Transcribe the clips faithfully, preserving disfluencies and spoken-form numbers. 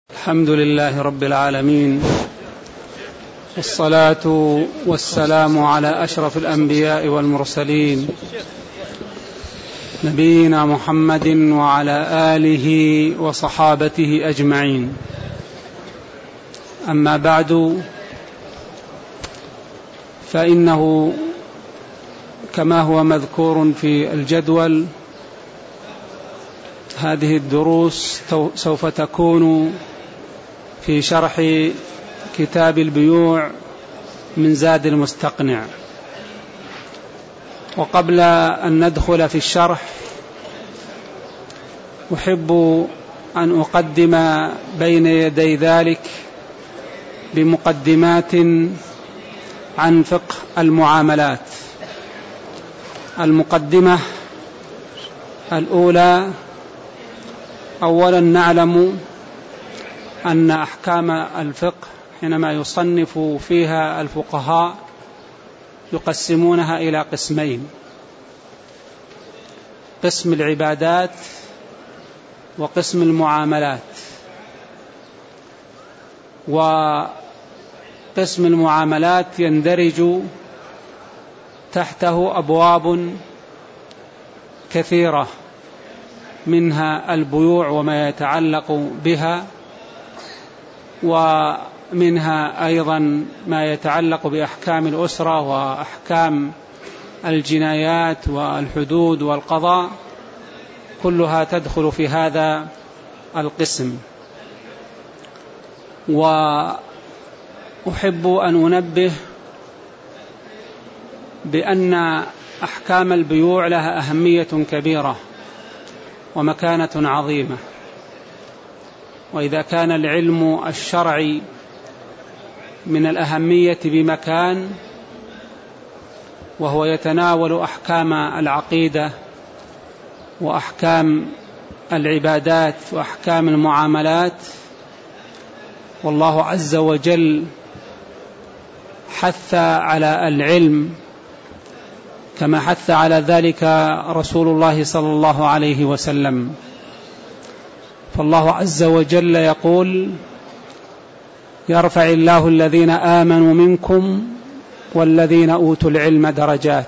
الحمد لله رب العالمين، والصلاة والسلام على أشرف الأنبياء والمرسلين نبينا محمد وعلى آله وصحابته أجمعين. أما بعد، فإنه كما هو مذكور في الجدول هذه الدروس سوف تكون في شرح كتاب البيوع من زاد المستقنع. وقبل أن ندخل في الشرح أحب أن أقدم بين يدي ذلك بمقدمات عن فقه المعاملات. المقدمة الأولى: أولا نعلم أن أحكام الفقه حينما يصنف فيها الفقهاء يقسمونها إلى قسمين: قسم العبادات وقسم المعاملات. وقسم المعاملات يندرج تحته أبواب كثيرة، منها البيوع وما يتعلق بها، ومنها أيضا ما يتعلق بأحكام الأسرة وأحكام الجنايات والحدود والقضاء، كلها تدخل في هذا القسم. وأحب أن أنبه بأن أحكام البيوع لها أهمية كبيرة ومكانة عظيمة، وإذا كان العلم الشرعي من الأهمية بمكان، وهو يتناول أحكام العقيدة وأحكام العبادات وأحكام المعاملات، والله عز وجل حث على العلم كما حث على ذلك رسول الله صلى الله عليه وسلم. فالله عز وجل يقول: يرفع الله الذين آمنوا منكم والذين أوتوا العلم درجات.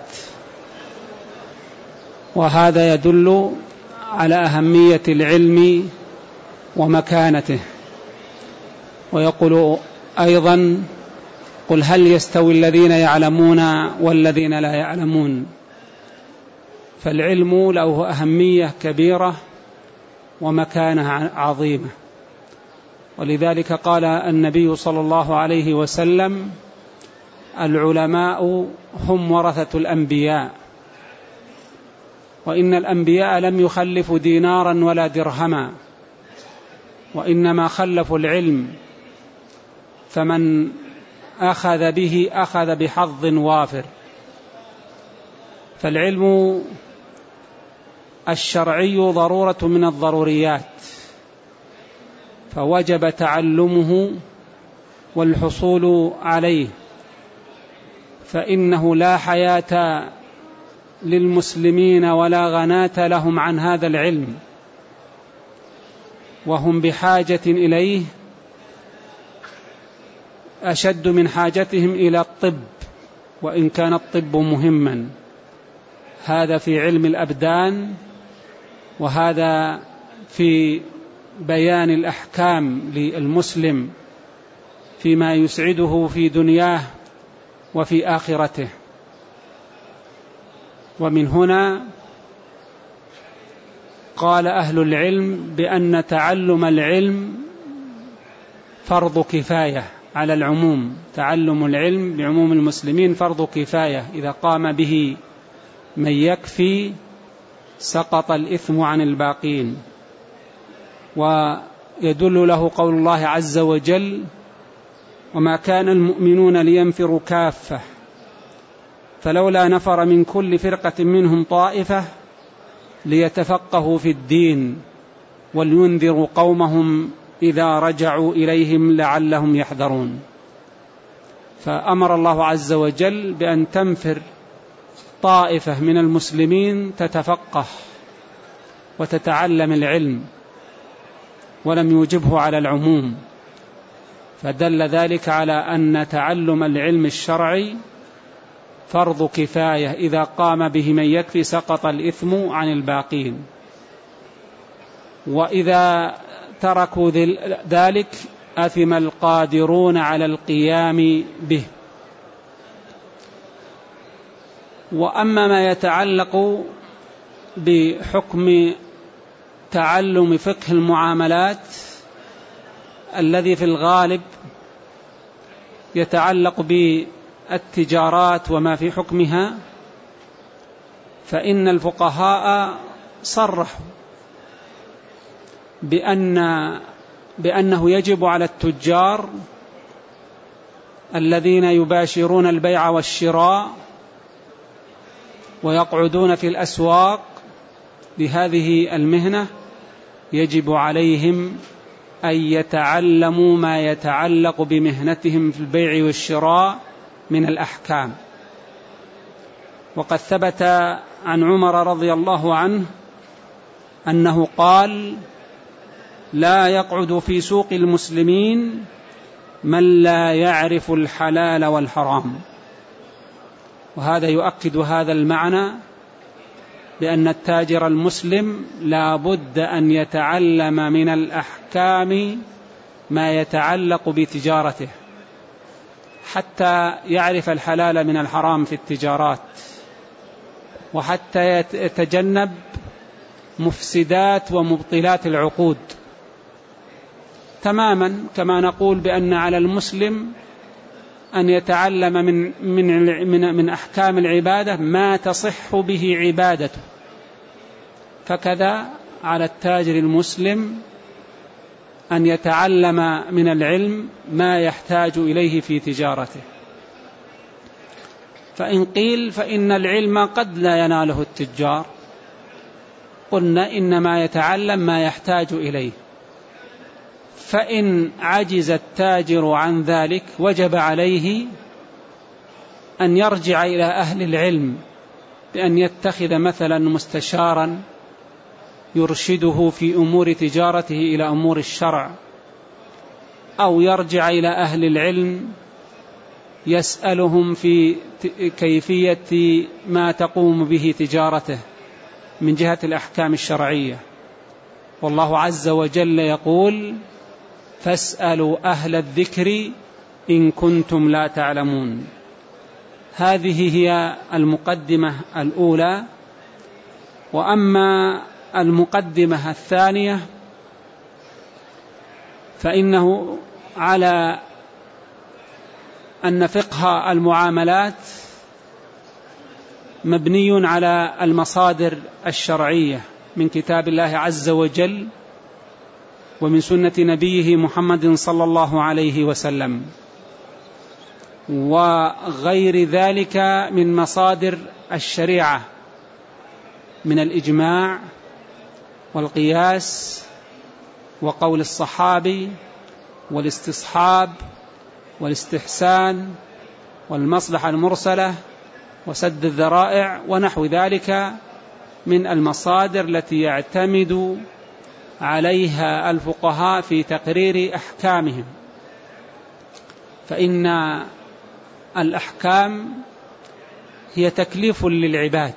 وهذا يدل على أهمية العلم ومكانته. ويقول أيضا: قل هل يستوي الذين يعلمون والذين لا يعلمون. فالعلم له أهمية كبيرة ومكانة عظيمة، ولذلك قال النبي صلى الله عليه وسلم: العلماء هم ورثة الأنبياء، وإن الأنبياء لم يخلفوا دينارا ولا درهما، وإنما خلفوا العلم، فمن أخذ به أخذ بحظ وافر. فالعلم الشرعي ضرورة من الضروريات، فوجب تعلمه والحصول عليه، فإنه لا حياة للمسلمين ولا غناة لهم عن هذا العلم، وهم بحاجة إليه أشد من حاجتهم إلى الطب، وإن كان الطب مهما. هذا في علم الأبدان، وهذا في بيان الأحكام للمسلم فيما يسعده في دنياه وفي آخرته. ومن هنا قال أهل العلم بأن تعلم العلم فرض كفاية على العموم. تعلم العلم بعموم المسلمين فرض كفاية، إذا قام به من يكفي سقط الإثم عن الباقين. ويدل له قول الله عز وجل: وما كان المؤمنون لينفروا كافة فلولا نفر من كل فرقة منهم طائفة ليتفقهوا في الدين ولينذروا قومهم إذا رجعوا إليهم لعلهم يحذرون. فأمر الله عز وجل بأن تنفر طائفة من المسلمين تتفقه وتتعلم العلم، ولم يوجبه على العموم، فدل ذلك على أن تعلم العلم الشرعي فرض كفاية، إذا قام به من يكفي سقط الإثم عن الباقين، وإذا تركوا ذلك أثم القادرون على القيام به. وأما ما يتعلق بحكم تعلم فقه المعاملات الذي في الغالب يتعلق بالتجارات وما في حكمها، فإن الفقهاء صرحوا بأن بأنه يجب على التجار الذين يباشرون البيع والشراء ويقعدون في الأسواق بهذه المهنة، يجب عليهم أن يتعلموا ما يتعلق بمهنتهم في البيع والشراء من الأحكام. وقد ثبت عن عمر رضي الله عنه أنه قال: لا يقعد في سوق المسلمين من لا يعرف الحلال والحرام. وهذا يؤكد هذا المعنى، بأن التاجر المسلم لا بد أن يتعلم من الأحكام ما يتعلق بتجارته، حتى يعرف الحلال من الحرام في التجارات، وحتى يتجنب مفسدات ومبطلات العقود، تماما كما نقول بأن على المسلم أن يتعلم من, من, من, من أحكام العبادة ما تصح به عبادته، فكذا على التاجر المسلم أن يتعلم من العلم ما يحتاج إليه في تجارته. فإن قيل فإن العلم قد لا يناله التجار، قلنا إنما يتعلم ما يحتاج إليه، فإن عجز التاجر عن ذلك وجب عليه أن يرجع إلى أهل العلم بأن يتخذ مثلا مستشارا يرشده في أمور تجارته إلى أمور الشرع، أو يرجع إلى أهل العلم يسألهم في كيفية ما تقوم به تجارته من جهة الأحكام الشرعية. والله عز وجل يقول: فاسألوا أهل الذكر إن كنتم لا تعلمون. هذه هي المقدمة الأولى. وأما المقدمة الثانية فإنه على أن فقه المعاملات مبني على المصادر الشرعية من كتاب الله عز وجل ومن سنة نبيه محمد صلى الله عليه وسلم، وغير ذلك من مصادر الشريعة من الإجماع والقياس وقول الصحابي والاستصحاب والاستحسان والمصلحة المرسلة وسد الذرائع ونحو ذلك من المصادر التي يعتمد عليها الفقهاء في تقرير أحكامهم. فإن الأحكام هي تكليف للعباد،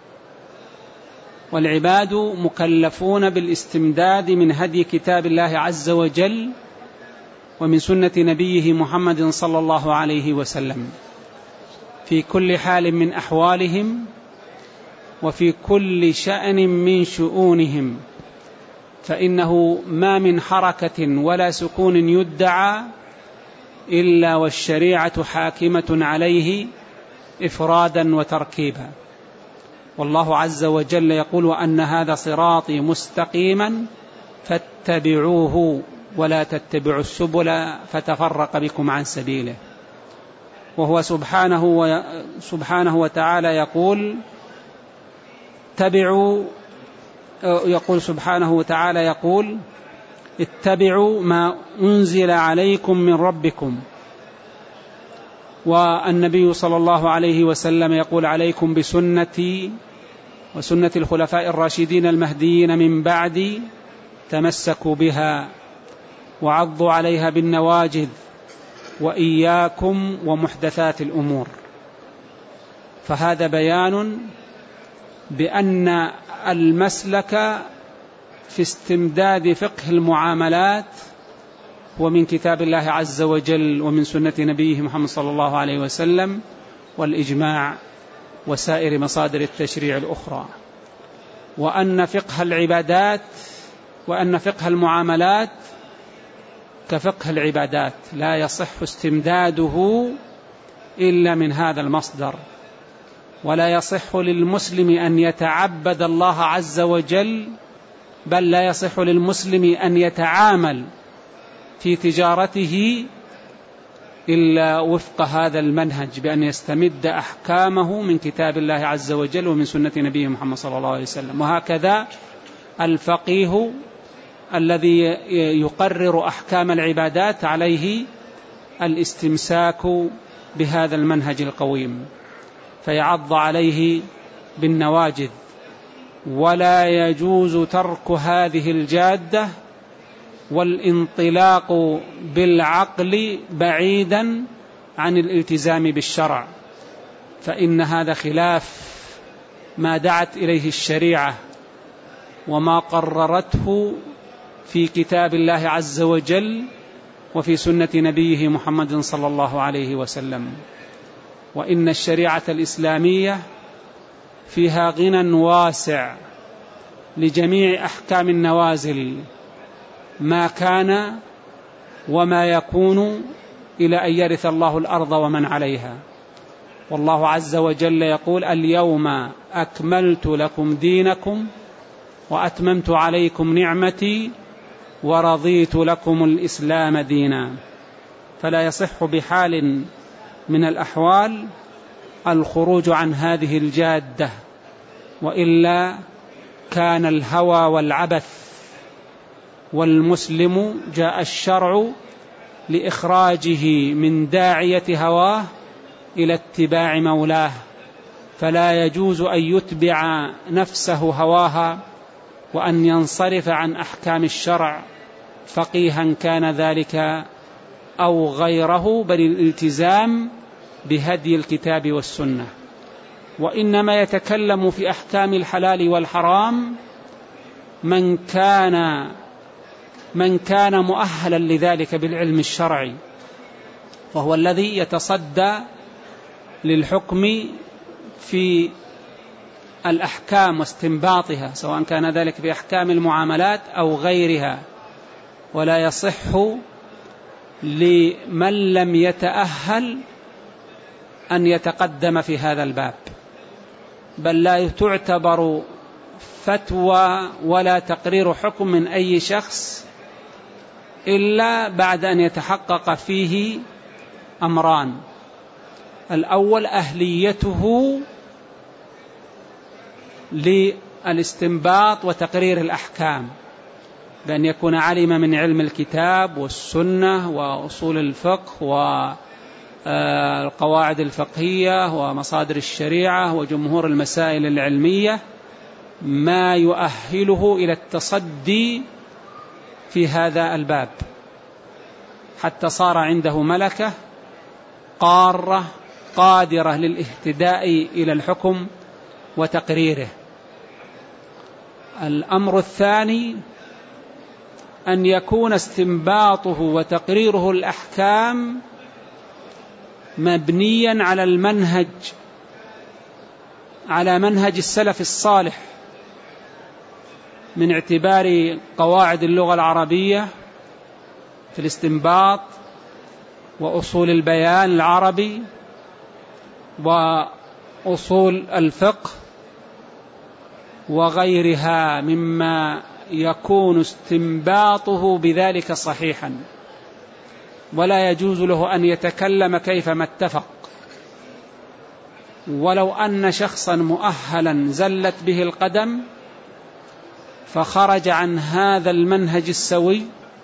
والعباد مكلفون بالاستمداد من هدي كتاب الله عز وجل ومن سنة نبيه محمد صلى الله عليه وسلم في كل حال من أحوالهم وفي كل شأن من شؤونهم، فإنه ما من حركة ولا سكون يدعى إلا والشريعة حاكمة عليه إفرادا وتركيبا. والله عز وجل يقول: وأن هذا صراطي مستقيما فاتبعوه ولا تتبعوا السبل فتفرق بكم عن سبيله. وهو سبحانه, و... سبحانه وتعالى يقول اتبعوا يقول سبحانه وتعالى يقول اتبعوا ما أنزل عليكم من ربكم. والنبي صلى الله عليه وسلم يقول: عليكم بسنتي وسنة الخلفاء الراشدين المهديين من بعدي تمسكوا بها وعضوا عليها بالنواجذ، وإياكم ومحدثات الأمور. فهذا بيان بأن المسلك في استمداد فقه المعاملات هو من كتاب الله عز وجل ومن سنة نبيه محمد صلى الله عليه وسلم والإجماع وسائر مصادر التشريع الأخرى، وأن فقه العبادات وأن فقه المعاملات كفقه العبادات لا يصح استمداده إلا من هذا المصدر، ولا يصح للمسلم أن يتعبد الله عز وجل، بل لا يصح للمسلم أن يتعامل في تجارته إلا وفق هذا المنهج، بأن يستمد أحكامه من كتاب الله عز وجل ومن سنة نبيه محمد صلى الله عليه وسلم. وهكذا الفقيه الذي يقرر أحكام العبادات عليه الاستمساك بهذا المنهج القويم، فيعض عليه بالنواجذ، ولا يجوز ترك هذه الجادة والانطلاق بالعقل بعيدا عن الالتزام بالشرع، فإن هذا خلاف ما دعت إليه الشريعة وما قررته في كتاب الله عز وجل وفي سنة نبيه محمد صلى الله عليه وسلم. وإن الشريعة الإسلامية فيها غنى واسع لجميع أحكام النوازل، ما كان وما يكون إلى أن يرث الله الأرض ومن عليها. والله عز وجل يقول: اليوم أكملت لكم دينكم وأتممت عليكم نعمتي ورضيت لكم الإسلام دينا. فلا يصح بحال من الأحوال الخروج عن هذه الجادة، وإلا كان الهوى والعبث. والمسلم جاء الشرع لإخراجه من داعية هواه إلى اتباع مولاه، فلا يجوز أن يتبع نفسه هواها وأن ينصرف عن أحكام الشرع فقيها كان ذلك أو غيره، بل الالتزام بهدي الكتاب والسنة. وإنما يتكلم في أحكام الحلال والحرام من كان من كان مؤهلا لذلك بالعلم الشرعي، وهو الذي يتصدى للحكم في الأحكام واستنباطها، سواء كان ذلك في أحكام المعاملات أو غيرها. ولا يصح لمن لم يتأهل أن يتقدم في هذا الباب، بل لا تعتبر فتوى ولا تقرير حكم من أي شخص إلا بعد أن يتحقق فيه أمران: الأول أهليته للاستنباط وتقرير الأحكام، بأن يكون علم من علم الكتاب والسنة وأصول الفقه والقواعد الفقهية ومصادر الشريعة وجمهور المسائل العلمية ما يؤهله إلى التصدي في هذا الباب، حتى صار عنده ملكة قارة قادرة للاهتداء إلى الحكم وتقريره. الأمر الثاني أن يكون استنباطه وتقريره الأحكام مبنيا على المنهج على منهج السلف الصالح، من اعتبار قواعد اللغة العربية في الاستنباط وأصول البيان العربي وأصول الفقه وغيرها مما يكون استنباطه بذلك صحيحا، ولا يجوز له أن يتكلم كيفما اتفق. ولو أن شخصا مؤهلا زلت به القدم فخرج عن هذا المنهج السوي،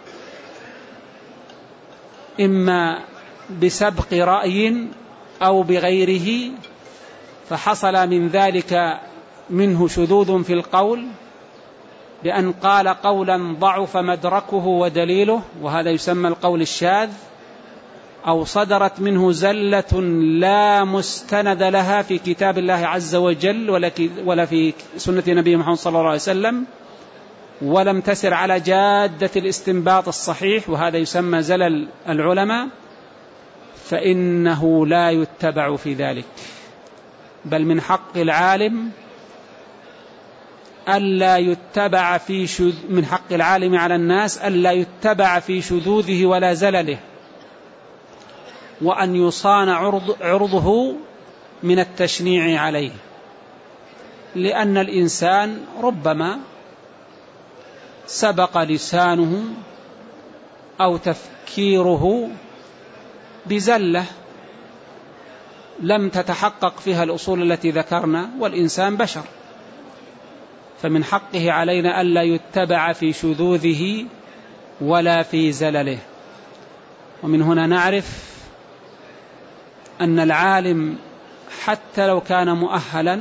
إما بسبق رأي أو بغيره، فحصل من ذلك منه شذوذ في القول بأن قال قولا ضعف مدركه ودليله، وهذا يسمى القول الشاذ، أو صدرت منه زلة لا مستند لها في كتاب الله عز وجل ولا في سنة نبي محمد صلى الله عليه وسلم، ولم تسر على جادة الاستنباط الصحيح، وهذا يسمى زلل العلماء، فإنه لا يتبع في ذلك، بل من حق العالم ألا يتبع في شذ من حق العالم على الناس ألا يتبع في شذوذه ولا زلله، وأن يصان عرض عرضه من التشنيع عليه، لأن الإنسان ربما سبق لسانه أو تفكيره بزلة لم تتحقق فيها الأصول التي ذكرنا، والإنسان بشر، فمن حقه علينا ألا يتبع في شذوذه ولا في زلله. ومن هنا نعرف أن العالم حتى لو كان مؤهلا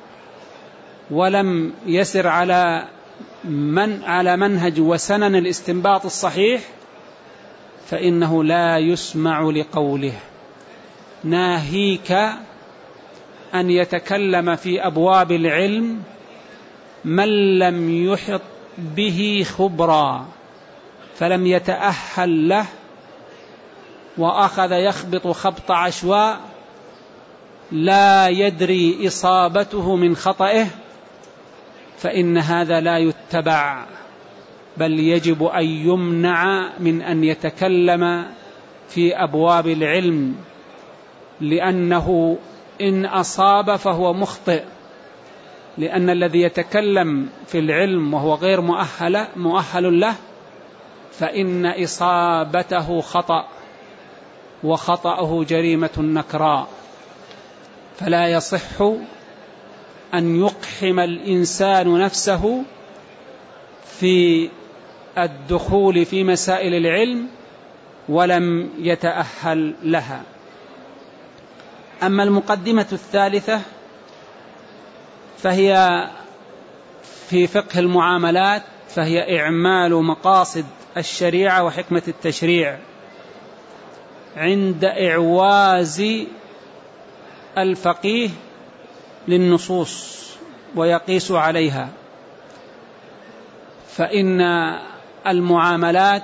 ولم يسر على من على منهج وسنن الاستنباط الصحيح، فإنه لا يسمع لقوله. ناهيك أن يتكلم في أبواب العلم من لم يحط به خبرا فلم يتأهل له، وأخذ يخبط خبط عشواء لا يدري إصابته من خطئه، فإن هذا لا يتبع، بل يجب أن يمنع من أن يتكلم في أبواب العلم، لأنه إن أصاب فهو مخطئ، لأن الذي يتكلم في العلم وهو غير مؤهل, مؤهل له فإن إصابته خطأ، وخطأه جريمة نكراء، فلا يصح أن يقحم الإنسان نفسه في الدخول في مسائل العلم ولم يتأهل لها. أما المقدمة الثالثة فهي في فقه المعاملات، فهي إعمال مقاصد الشريعة وحكمة التشريع عند إعواز الفقيه للنصوص ويقيس عليها. فإن المعاملات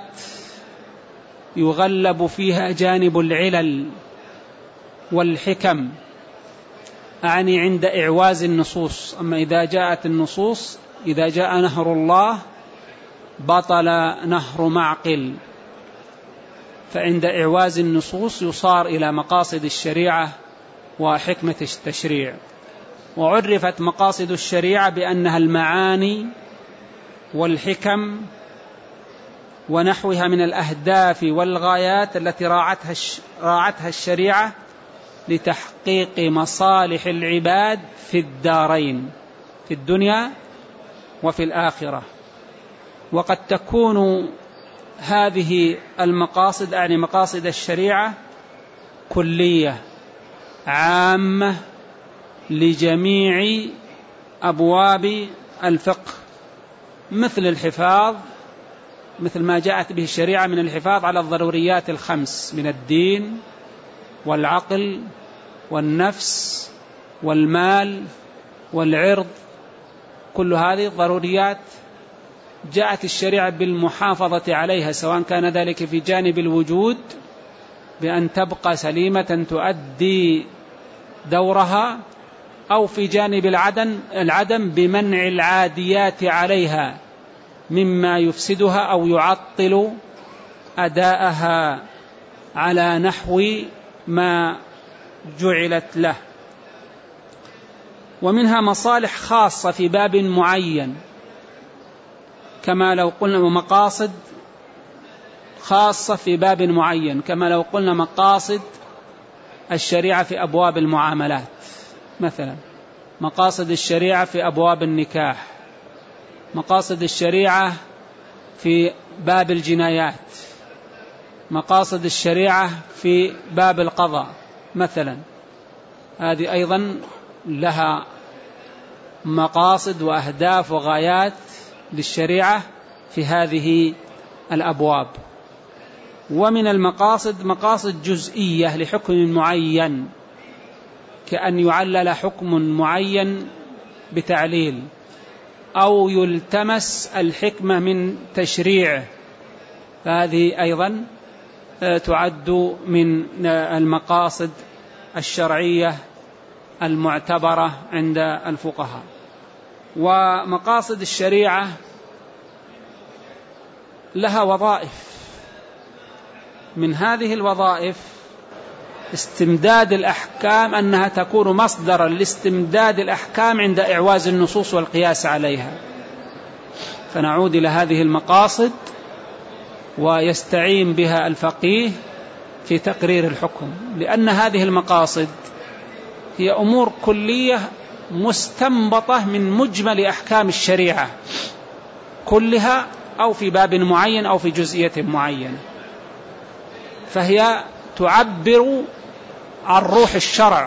يغلب فيها جانب العلل والحكم، أعني عند إعواز النصوص. أما إذا جاءت النصوص، إذا جاء نهر الله بطل نهر معقل، فعند إعواز النصوص يصار إلى مقاصد الشريعة وحكمة التشريع. وعرفت مقاصد الشريعة بأنها المعاني والحكم ونحوها من الأهداف والغايات التي راعتها راعتها الشريعة لتحقيق مصالح العباد في الدارين، في الدنيا وفي الآخرة. وقد تكون هذه المقاصد، يعني مقاصد الشريعة، كلية عامة لجميع أبواب الفقه، مثل الحفاظ، مثل ما جاءت به الشريعة من الحفاظ على الضروريات الخمس من الدين والعقل والنفس والمال والعرض، كل هذه الضروريات جاءت الشريعة بالمحافظة عليها، سواء كان ذلك في جانب الوجود بأن تبقى سليمة تؤدي دورها، أو في جانب العدم, العدم بمنع العاديات عليها مما يفسدها أو يعطل أداءها على نحو ما جعلت له. ومنها مصالح خاصة في باب معين، كما لو قلنا مقاصد خاصة في باب معين، كما لو قلنا مقاصد الشريعة في أبواب المعاملات، مثلا مقاصد الشريعة في أبواب النكاح، مقاصد الشريعة في باب الجنايات، مقاصد الشريعة في باب القضاء مثلا، هذه أيضا لها مقاصد وأهداف وغايات للشريعة في هذه الأبواب. ومن المقاصد مقاصد جزئية لحكم معين، كأن يعلل حكم معين بتعليل، أو يلتمس الحكمة من تشريعه، فهذه أيضا تعد من المقاصد الشرعية المعتبرة عند الفقهاء. ومقاصد الشريعة لها وظائف، من هذه الوظائف استمداد الأحكام، أنها تكون مصدرا لاستمداد الأحكام عند إعواز النصوص والقياس عليها. فنعود إلى هذه المقاصد ويستعين بها الفقيه في تقرير الحكم، لأن هذه المقاصد هي أمور كلية مستنبطة من مجمل أحكام الشريعة كلها، أو في باب معين أو في جزئية معينة، فهي تعبر عن روح الشرع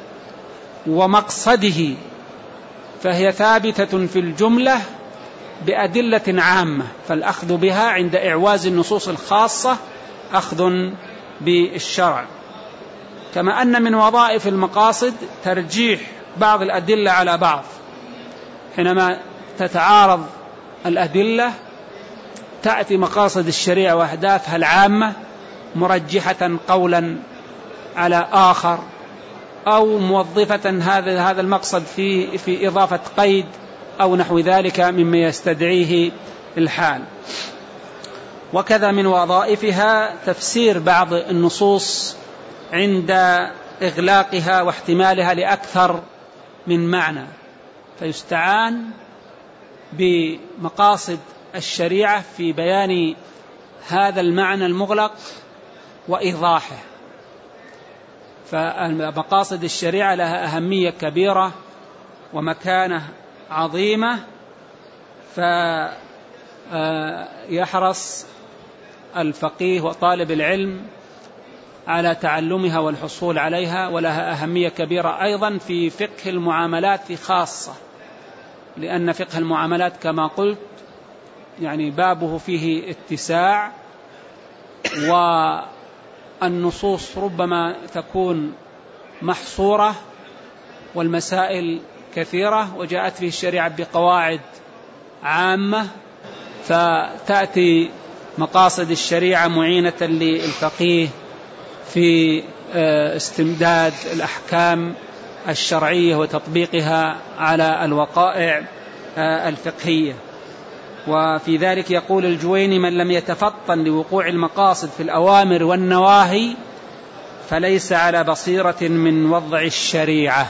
ومقصده، فهي ثابتة في الجملة بأدلة عامة، فالأخذ بها عند إعواز النصوص الخاصة أخذ بالشرع. كما أن من وظائف المقاصد ترجيح بعض الأدلة على بعض، حينما تتعارض الأدلة تأتي مقاصد الشريعة وأهدافها العامة مرجحة قولا على آخر، أو موظفة هذا هذا المقصد في في إضافة قيد أو نحو ذلك مما يستدعيه الحال. وكذا من وظائفها تفسير بعض النصوص عند إغلاقها واحتمالها لأكثر من معنى، فيستعان بمقاصد الشريعة في بيان هذا المعنى المغلق وإيضاحه. فمقاصد الشريعة لها أهمية كبيرة ومكانة عظيمة، فيحرص الفقيه وطالب العلم على تعلمها والحصول عليها، ولها أهمية كبيرة أيضا في فقه المعاملات خاصة، لأن فقه المعاملات كما قلت يعني بابه فيه اتساع، والنصوص ربما تكون محصورة والمسائل كثيرة، وجاءت فيه الشريعة بقواعد عامة، فتأتي مقاصد الشريعة معينة للفقيه في استمداد الأحكام الشرعية وتطبيقها على الوقائع الفقهية. وفي ذلك يقول الجويني: من لم يتفطن لوقوع المقاصد في الأوامر والنواهي فليس على بصيرة من وضع الشريعة.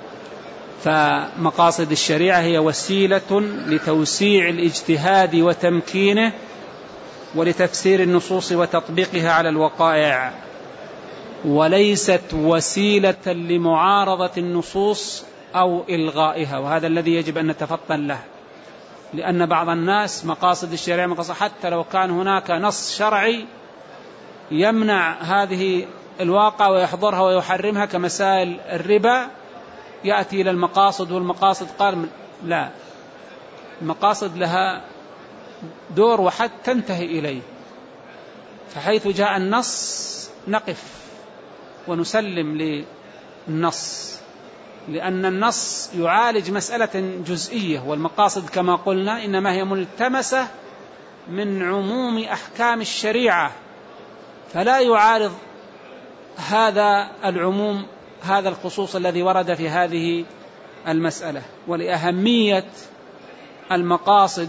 فمقاصد الشريعة هي وسيلة لتوسيع الاجتهاد وتمكينه، ولتفسير النصوص وتطبيقها على الوقائع، وليست وسيلة لمعارضة النصوص أو إلغائها. وهذا الذي يجب أن نتفطن له، لأن بعض الناس مقاصد الشريعة مقاصد حتى لو كان هناك نص شرعي يمنع هذه الواقع ويحضرها ويحرمها، كمسائل الربا، يأتي إلى المقاصد والمقاصد قال لا، المقاصد لها دور وحد تنتهي إليه، فحيث جاء النص نقف ونسلم للنص، لأن النص يعالج مسألة جزئية، والمقاصد كما قلنا إنما هي ملتمسة من عموم أحكام الشريعة، فلا يعارض هذا العموم هذا الخصوص الذي ورد في هذه المسألة. ولأهمية المقاصد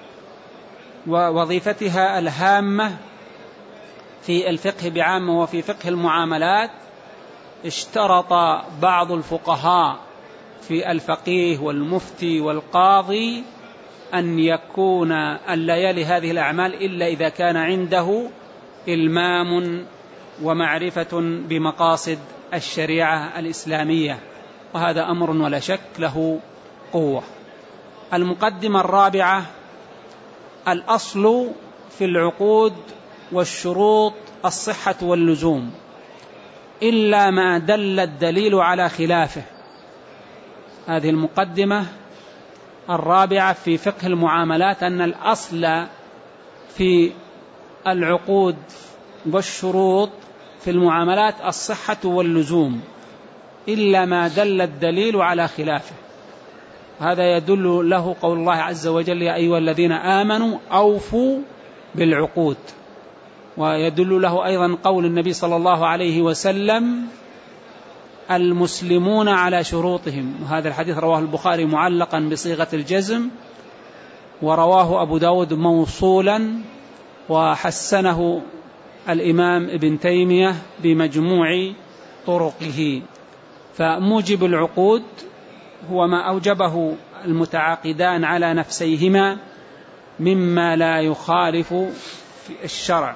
ووظيفتها الهامة في الفقه بعامة وفي فقه المعاملات، اشترط بعض الفقهاء في الفقيه والمفتي والقاضي أن يكون ألا يلي هذه الأعمال إلا إذا كان عنده إلمام ومعرفة بمقاصد الشريعة الإسلامية، وهذا أمر ولا شك له قوة. المقدمة الرابعة: الأصل في العقود والشروط الصحة واللزوم إلا ما دل الدليل على خلافه. هذه المقدمة الرابعة في فقه المعاملات أن الأصل في العقود والشروط في المعاملات الصحة واللزوم إلا ما دل الدليل على خلافه. هذا يدل له قول الله عز وجل يا أيها الذين آمنوا أوفوا بالعقود، ويدل له أيضا قول النبي صلى الله عليه وسلم المسلمون على شروطهم، وهذا الحديث رواه البخاري معلقا بصيغة الجزم، ورواه أبو داود موصولا، وحسنه الإمام ابن تيمية بمجموع طرقه. فموجب العقود هو ما أوجبه المتعاقدان على نفسيهما مما لا يخالف في الشرع،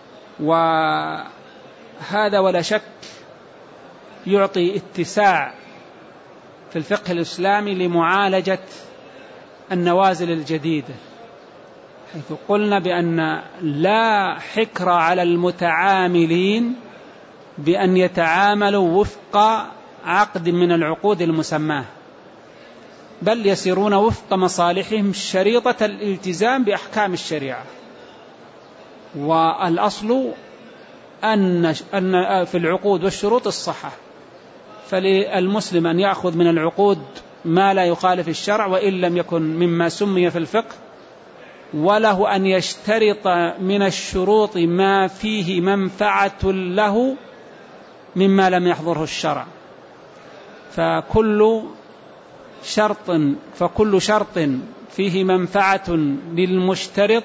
وهذا ولا شك يعطي اتساع في الفقه الإسلامي لمعالجة النوازل الجديدة، حيث قلنا بأن لا حكر على المتعاملين بأن يتعاملوا وفق عقد من العقود المسماه، بل يسيرون وفق مصالحهم شريطة الالتزام بأحكام الشريعة. والأصل أن في العقود والشروط الصحة، فللمسلم أن يأخذ من العقود ما لا يخالف الشرع وإن لم يكن مما سمي في الفقه، وله أن يشترط من الشروط ما فيه منفعة له مما لم يحضره الشرع. فكل شرط فكل شرط فيه منفعة للمشترط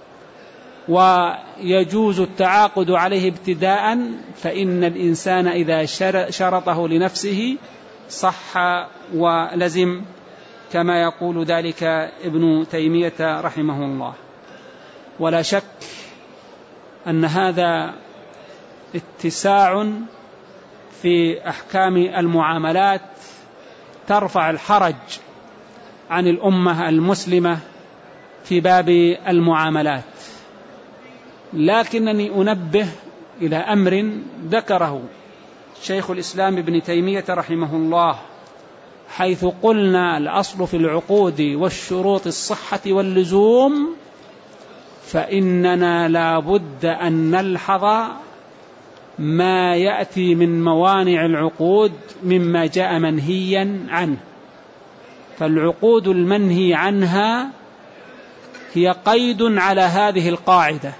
ويجوز التعاقد عليه ابتداء، فإن الإنسان إذا شرطه لنفسه صح ولزم، كما يقول ذلك ابن تيمية رحمه الله. ولا شك أن هذا اتساع في أحكام المعاملات ترفع الحرج عن الأمة المسلمة في باب المعاملات. لكنني أنبه إلى أمر ذكره شيخ الإسلام ابن تيمية رحمه الله، حيث قلنا الأصل في العقود والشروط الصحة واللزوم، فإننا لا بد أن نلحظ ما يأتي من موانع العقود مما جاء منهيا عنه. فالعقود المنهي عنها هي قيد على هذه القاعدة.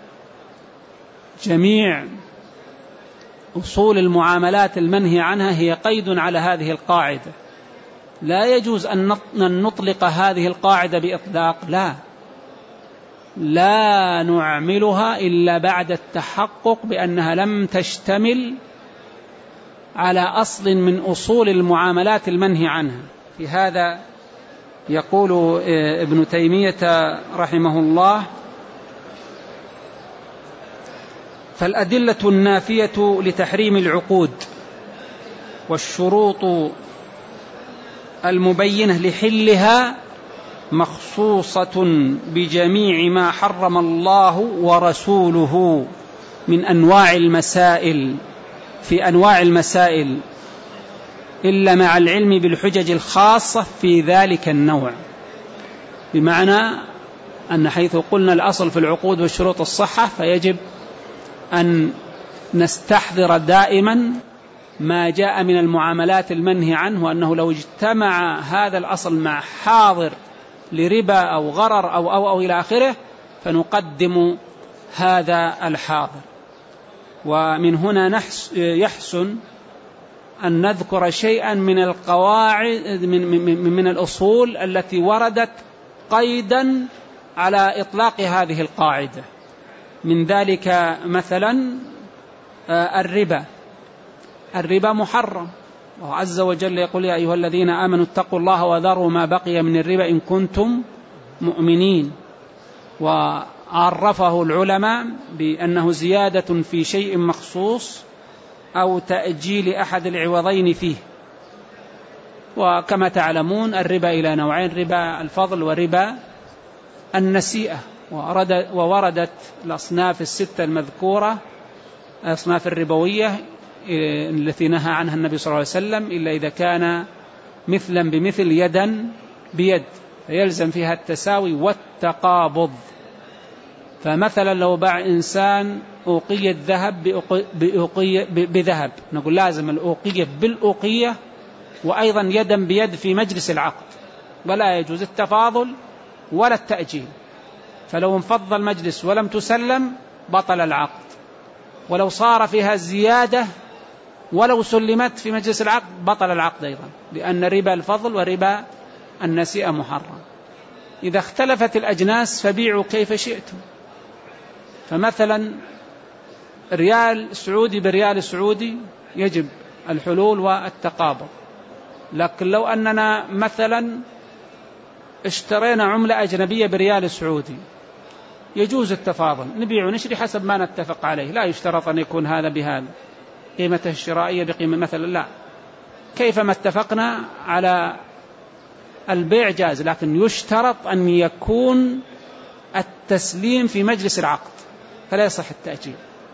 جميع أصول المعاملات المنهي عنها هي قيد على هذه القاعدة. لا يجوز أن نطلق هذه القاعدة بإطلاق، لا لا نعملها إلا بعد التحقق بأنها لم تشتمل على أصل من أصول المعاملات المنهي عنها. في هذا يقول ابن تيمية رحمه الله: فالأدلة النافية لتحريم العقود والشروط المبينة لحلها مخصوصة بجميع ما حرم الله ورسوله من أنواع المسائل في أنواع المسائل إلا مع العلم بالحجج الخاصة في ذلك النوع. بمعنى أن حيث قلنا الأصل في العقود والشروط الصحة، فيجب أن نستحضر دائما ما جاء من المعاملات المنهي عنه، وأنه لو اجتمع هذا الأصل مع حاضر لربا أو غرر أو أو أو إلى آخره، فنقدم هذا الحاضر. ومن هنا يحسن أن نذكر شيئا من القواعد من, من, من الأصول التي وردت قيدا على إطلاق هذه القاعدة. من ذلك مثلا الربا. الربا محرم، الله عز وجل يقول يا أيها الذين آمنوا اتقوا الله وذروا ما بقي من الربا إن كنتم مؤمنين. وعرفه العلماء بأنه زيادة في شيء مخصوص أو تأجيل أحد العوضين فيه. وكما تعلمون الربا إلى نوعين: ربا الفضل وربا النسيئة. ووردت الأصناف الستة المذكورة الأصناف الربوية التي نهى عنها النبي صلى الله عليه وسلم، إلا إذا كان مثلا بمثل يدا بيد، فيلزم فيها التساوي والتقابض. فمثلا لو باع إنسان أوقية ذهب بأوقية بذهب، نقول لازم الأوقية بالأوقية وأيضا يدا بيد في مجلس العقد، ولا يجوز التفاضل ولا التأجيل. فلو انفض المجلس ولم تسلم بطل العقد، ولو صار فيها زيادة ولو سلمت في مجلس العقد بطل العقد أيضا، لأن ربا الفضل وربا النسيئة محرم. إذا اختلفت الأجناس فبيعوا كيف شئتم. فمثلا ريال سعودي بريال سعودي يجب الحلول والتقابض. لكن لو أننا مثلا اشترينا عملة أجنبية بريال سعودي يجوز التفاضل، نبيع ونشري حسب ما نتفق عليه، لا يشترط أن يكون هذا بهذا قيمته الشرائية بقيمة مثلا، لا، كيفما اتفقنا على البيع جاز، لكن يشترط أن يكون التسليم في مجلس العقد فلا يصح التأجيل.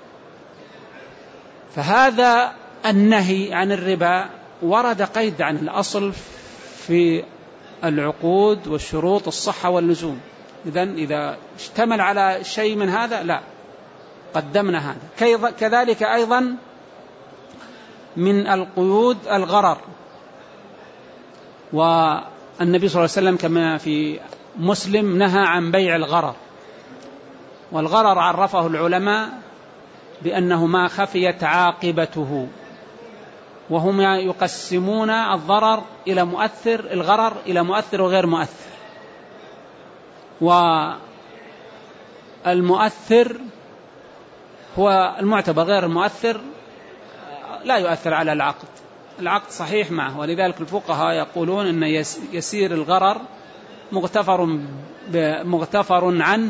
فهذا النهي عن الربا ورد قيد عن الأصل في العقود والشروط الصحة واللزوم. إذن إذا اشتمل على شيء من هذا لا قدمنا هذا. كذلك أيضا من القيود الغرر، والنبي صلى الله عليه وسلم كما في مسلم نهى عن بيع الغرر. والغرر عرفه العلماء بأنه ما خفيت عاقبته، وهم يقسمون الضرر إلى مؤثر الغرر إلى مؤثر وغير مؤثر. والمؤثر هو المعتبر، غير المؤثر لا يؤثر على العقد، العقد صحيح معه. ولذلك الفقهاء يقولون أن يسير الغرر مغتفر مغتفر عنه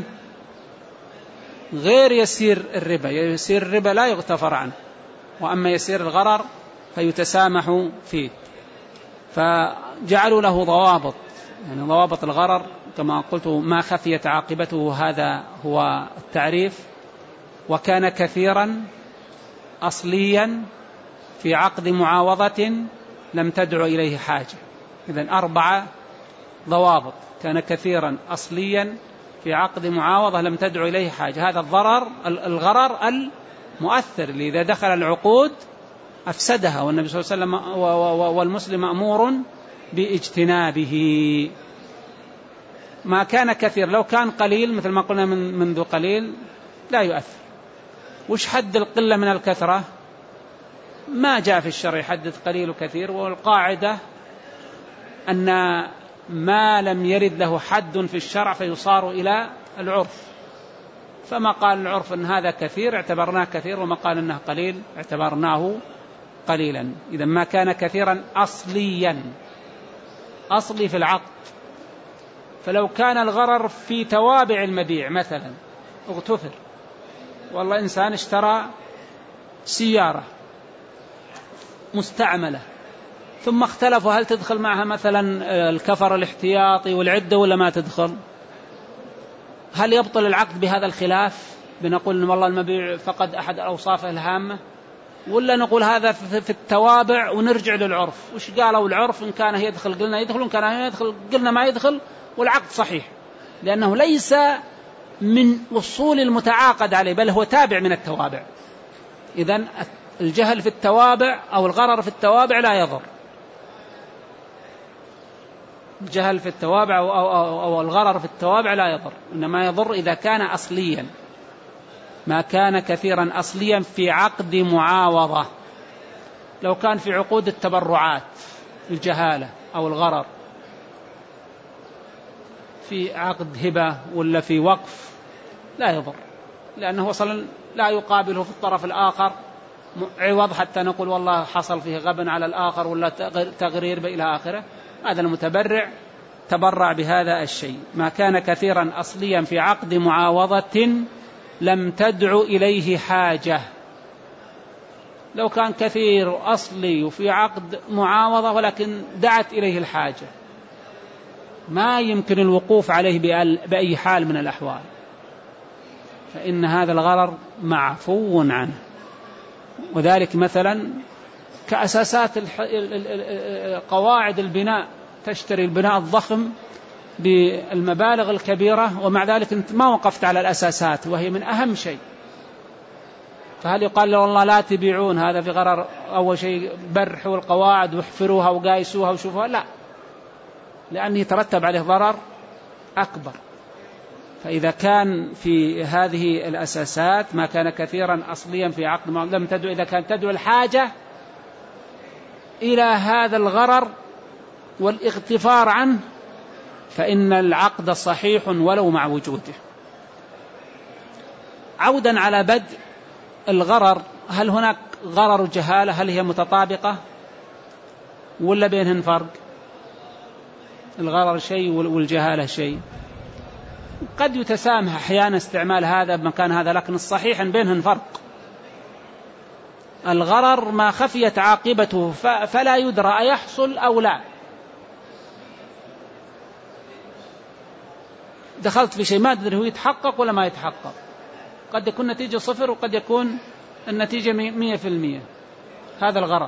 غير يسير الربا. يسير الربا لا يغتفر عنه، وأما يسير الغرر فيتسامح فيه. فجعلوا له ضوابط، يعني ضوابط الغرر كما قلت ما خفيت عاقبته، هذا هو التعريف. وكان كثيرا أصليا في عقد معاوضة لم تدع إليه حاجة. إذن أربعة ضوابط: كان كثيرا أصليا في عقد معاوضة لم تدع إليه حاجة، هذا الضرر الغرر المؤثر اللي إذا دخل العقود أفسدها، والنبي صلى الله عليه وسلم والمسلم مأمور باجتنابه. ما كان كثير، لو كان قليل مثل ما قلنا من منذ قليل لا يؤثر. وش حد القلة من الكثرة؟ ما جاء في الشرع يحدد قليل وكثير، والقاعدة أن ما لم يرد له حد في الشرع فيصار إلى العرف. فما قال العرف أن هذا كثير اعتبرناه كثير، وما قال أنه قليل اعتبرناه قليلا. إذا ما كان كثيرا أصليا، أصلي في العقد. فلو كان الغرر في توابع المبيع مثلا اغتفر، والله إنسان اشترى سيارة مستعملة ثم اختلفوا هل تدخل معها مثلا الكفر الاحتياطي والعدة ولا ما تدخل، هل يبطل العقد بهذا الخلاف؟ بنقول إن والله المبيع فقد أحد أوصافه الهامة، ولا نقول هذا في التوابع ونرجع للعرف؟ وش قالوا العرف؟ إن كان يدخل قلنا يدخل، إن كان يدخل قلنا ما يدخل، والعقد صحيح، لأنه ليس من وصول المتعاقد عليه بل هو تابع من التوابع. إذن الجهل في التوابع أو الغرر في التوابع لا يضر. الجهل في التوابع أو, أو, أو, أو الغرر في التوابع لا يضر، إنما يضر إذا كان أصليا. ما كان كثيرا أصليا في عقد معاوضة. لو كان في عقود التبرعات الجهالة أو الغرر، في عقد هبة ولا في وقف لا يضر، لأنه وصل لا يقابله في الطرف الآخر عوض حتى نقول والله حصل فيه غبن على الآخر ولا تغرير إلى آخره. هذا المتبرع تبرع بهذا الشيء. ما كان كثيرا أصليا في عقد معاوضة لم تدع إليه حاجة. لو كان كثير أصلي وفي عقد معاوضة ولكن دعت إليه الحاجة، ما يمكن الوقوف عليه بأي حال من الأحوال، فإن هذا الغرر معفو عنه. وذلك مثلا كأساسات قواعد البناء تشتري البناء الضخم بالمبالغ الكبيرة ومع ذلك أنت ما وقفت على الأساسات وهي من أهم شيء، فهل يقال له والله لا تبيعون هذا في غرر؟ أول شيء برحوا القواعد واحفروها وقايسوها وشوفوها، لا، لأنه يترتب عليه ضرر أكبر. فإذا كان في هذه الأساسات ما كان كثيرا أصليا في عقد لم تدعو، إذا كانت تدعو الحاجة إلى هذا الغرر والاغتفار عنه فإن العقد صحيح ولو مع وجوده. عودا على بدء الغرر، هل هناك غرر جهالة؟ هل هي متطابقة ولا بينهن فرق؟ الغرر شيء والجهالة شيء، قد يتسامح أحيانا استعمال هذا بمكان هذا، لكن الصحيح أن بينهن فرق. الغرر ما خفيت عاقبته فلا يدرى أيحصل أو لا. دخلت في شيء ما تدري هو يتحقق ولا ما يتحقق، قد يكون نتيجة صفر وقد يكون النتيجة مية في المية، هذا الغرر.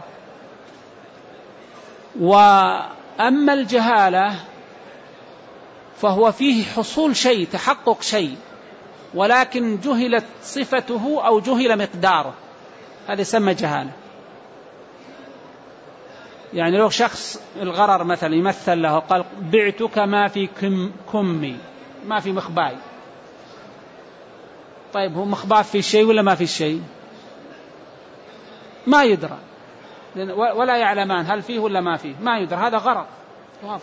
وأما الجهالة فهو فيه حصول شيء، تحقق شيء، ولكن جهلت صفته أو جهل مقداره، هذا يسمى جهالة. يعني لو شخص الغرر مثلا يمثل له قال بعتك ما في كم كمي، ما في مخباي، طيب هو مخباه في شيء ولا ما في شيء؟ ما يدرى ولا يعلمان هل فيه ولا ما فيه، ما يدرى، هذا غرر واضح.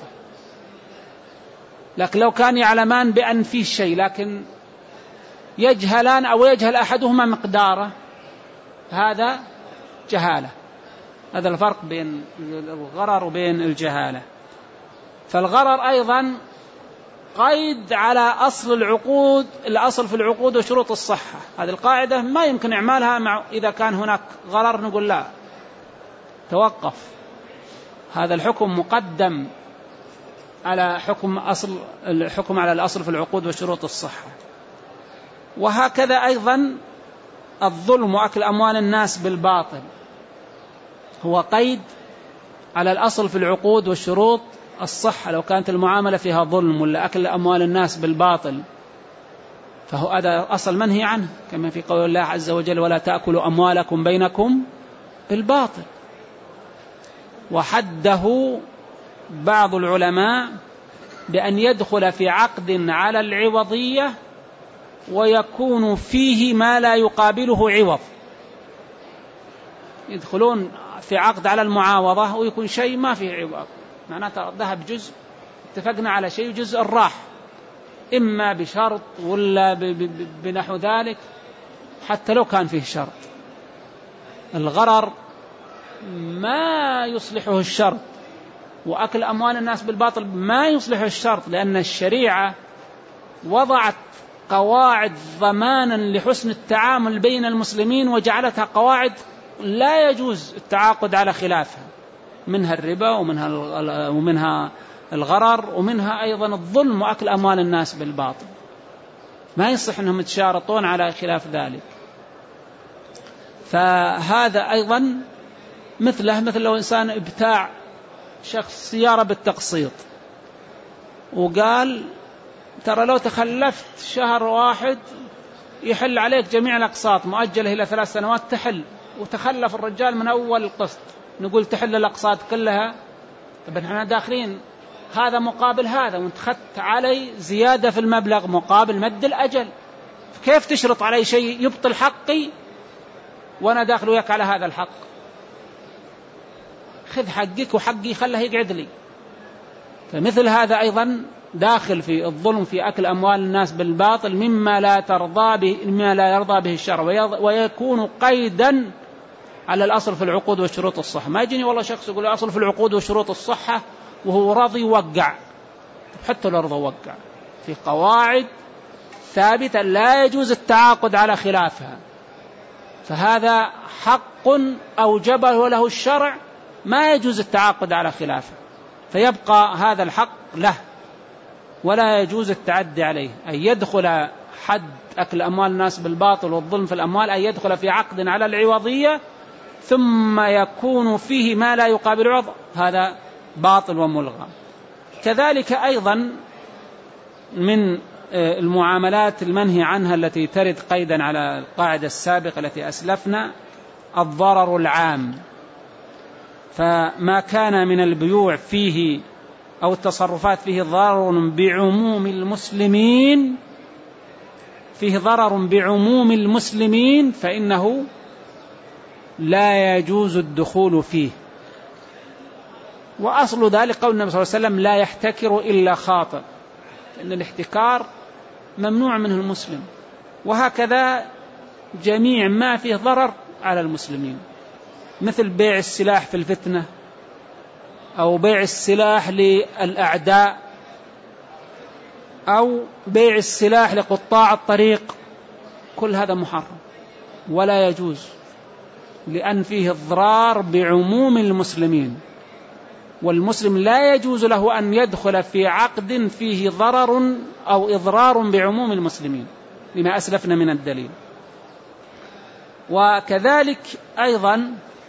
لكن لو كان يعلمان بأن فيه شيء لكن يجهلان أو يجهل أحدهما مقداره، هذا جهالة. هذا الفرق بين الغرر وبين الجهالة. فالغرر أيضا قيد على أصل العقود، الأصل في العقود وشروط الصحة، هذه القاعدة ما يمكن إعمالها مع إذا كان هناك غرر، نقول لا توقف، هذا الحكم مقدم على حكم أصل الحكم على الأصل في العقود وشروط الصحة. وهكذا أيضا الظلم وأكل أموال الناس بالباطل هو قيد على الأصل في العقود وشروط الصحة. لو كانت المعاملة فيها ظلم ولا أكل أموال الناس بالباطل فهو هذا أصل منهي عنه، كما في قول الله عز وجل ولا تأكلوا أموالكم بينكم بالباطل. وحده بعض العلماء بأن يدخل في عقد على العوضية ويكون فيه ما لا يقابله عوض، يدخلون في عقد على المعاوضة ويكون شيء ما فيه عوض، معناته ذهب جزء، اتفقنا على شيء جزء الراح، إما بشرط ولا بنحو ذلك، حتى لو كان فيه شرط. الغرر ما يصلحه الشرط، وأكل أموال الناس بالباطل ما يصلحه الشرط، لأن الشريعة وضعت قواعد ضمانا لحسن التعامل بين المسلمين وجعلتها قواعد لا يجوز التعاقد على خلافها، منها الربا ومنها ومنها الغرر ومنها أيضا الظلم وأكل أموال الناس بالباطل، ما يصح أنهم يتشارطون على خلاف ذلك. فهذا أيضا مثله مثل لو إنسان ابتاع شخص سيارة بالتقسيط وقال ترى لو تخلفت شهر واحد يحل عليك جميع الأقساط مؤجلة إلى ثلاث سنوات تحل، وتخلف الرجال من أول القسط، نقول تحل الأقساط كلها. طب احنا داخلين هذا مقابل هذا، وانت خدت علي زيادة في المبلغ مقابل مد الأجل، كيف تشرط علي شيء يبطل حقي وأنا داخل وياك على هذا الحق؟ خذ حقك وحقي خله يقعد لي. فمثل هذا أيضا داخل في الظلم في أكل أموال الناس بالباطل مما لا ترضى به، مما لا يرضى به الشرع، ويكون قيدا على الأصل في العقود وشروط الصحة. ما يجيني والله شخص يقول الأصل في العقود وشروط الصحة وهو راضي وقع، حتى لو رضى وقع في قواعد ثابتة لا يجوز التعاقد على خلافها، فهذا حق أوجبه له الشرع ما يجوز التعاقد على خلافه، فيبقى هذا الحق له ولا يجوز التعدي عليه. أي يدخل حد أكل أموال الناس بالباطل والظلم في الأموال، أي يدخل في عقد على العوضية ثم يكون فيه ما لا يقابل عوض، هذا باطل وملغى. وكذلك أيضا من المعاملات المنهي عنها التي ترد قيدا على القاعدة السابقة التي أسلفنا الضرر العام. فما كان من البيوع فيه أو التصرفات فيه ضرر بعموم المسلمين فيه ضرر بعموم المسلمين فإنه لا يجوز الدخول فيه. وأصل ذلك قول النبي صلى الله عليه وسلم لا يحتكر إلا خاطئ، لأن الاحتكار ممنوع منه المسلم. وهكذا جميع ما فيه ضرر على المسلمين، مثل بيع السلاح في الفتنة أو بيع السلاح للأعداء أو بيع السلاح لقطاع الطريق، كل هذا محرم ولا يجوز، لأن فيه إضرار بعموم المسلمين، والمسلم لا يجوز له أن يدخل في عقد فيه ضرر أو إضرار بعموم المسلمين لما أسلفنا من الدليل. وكذلك أيضا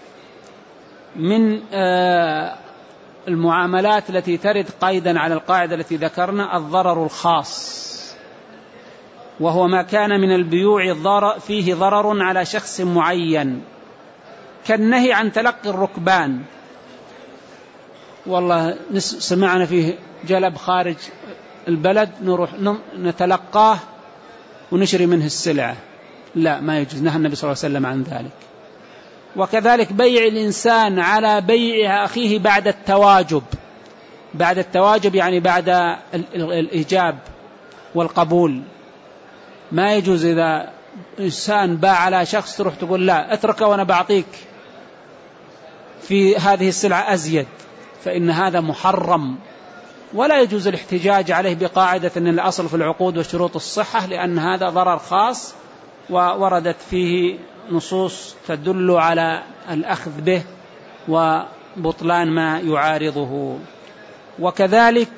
من المعاملات التي ترد قيدا على القاعدة التي ذكرنا الضرر الخاص، وهو ما كان من البيوع فيه ضرر على شخص معين، كالنهي عن تلقي الركبان. والله سمعنا فيه جلب خارج البلد نروح نتلقاه ونشري منه السلعة، لا، ما يجوز، نهى النبي صلى الله عليه وسلم عن ذلك. وكذلك بيع الإنسان على بيع أخيه بعد التواجب، بعد التواجب يعني بعد الإيجاب والقبول، ما يجوز إذا إنسان باع على شخص تروح تقول لا اتركه وأنا بعطيك في هذه السلعة أزيد، فإن هذا محرم، ولا يجوز الاحتجاج عليه بقاعدة أن الأصل في العقود وشروط الصحة، لأن هذا ضرر خاص ووردت فيه نصوص تدل على الأخذ به وبطلان ما يعارضه. وكذلك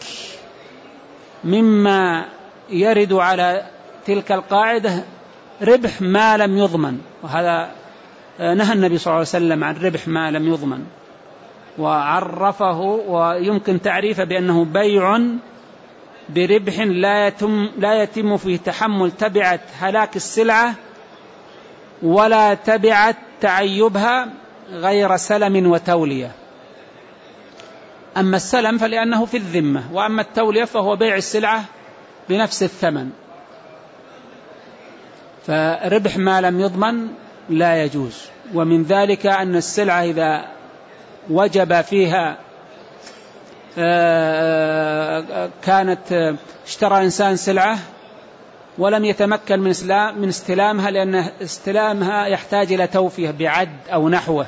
مما يرد على تلك القاعدة ربح ما لم يضمن، وهذا نهى النبي صلى الله عليه وسلم عن ربح ما لم يضمن، وعرفه ويمكن تعريفه بأنه بيع بربح لا يتم, لا يتم فيه تحمل تبعة هلاك السلعة ولا تبعة تعيبها غير سلم وتولية. أما السلم فلأنه في الذمة، وأما التولية فهو بيع السلعة بنفس الثمن. فربح ما لم يضمن لا يجوز. ومن ذلك أن السلعة إذا وجب فيها كانت اشترى إنسان سلعة ولم يتمكن من استلامها، لأن استلامها يحتاج إلى توفية بعد أو نحوه،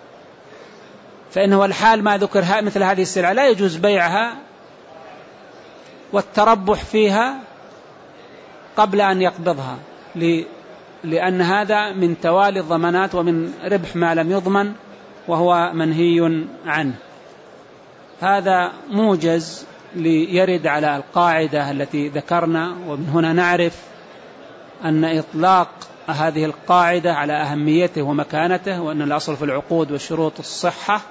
فإنه الحال ما ذكر مثل هذه السلعة لا يجوز بيعها والتربح فيها قبل أن يقبضها، لأن هذا من توالي الضمانات ومن ربح ما لم يضمن وهو منهي عنه. هذا موجز ليرد على القاعدة التي ذكرنا. ومن هنا نعرف أن إطلاق هذه القاعدة على أهميته ومكانته، وأن الأصل في العقود والشروط الصحة،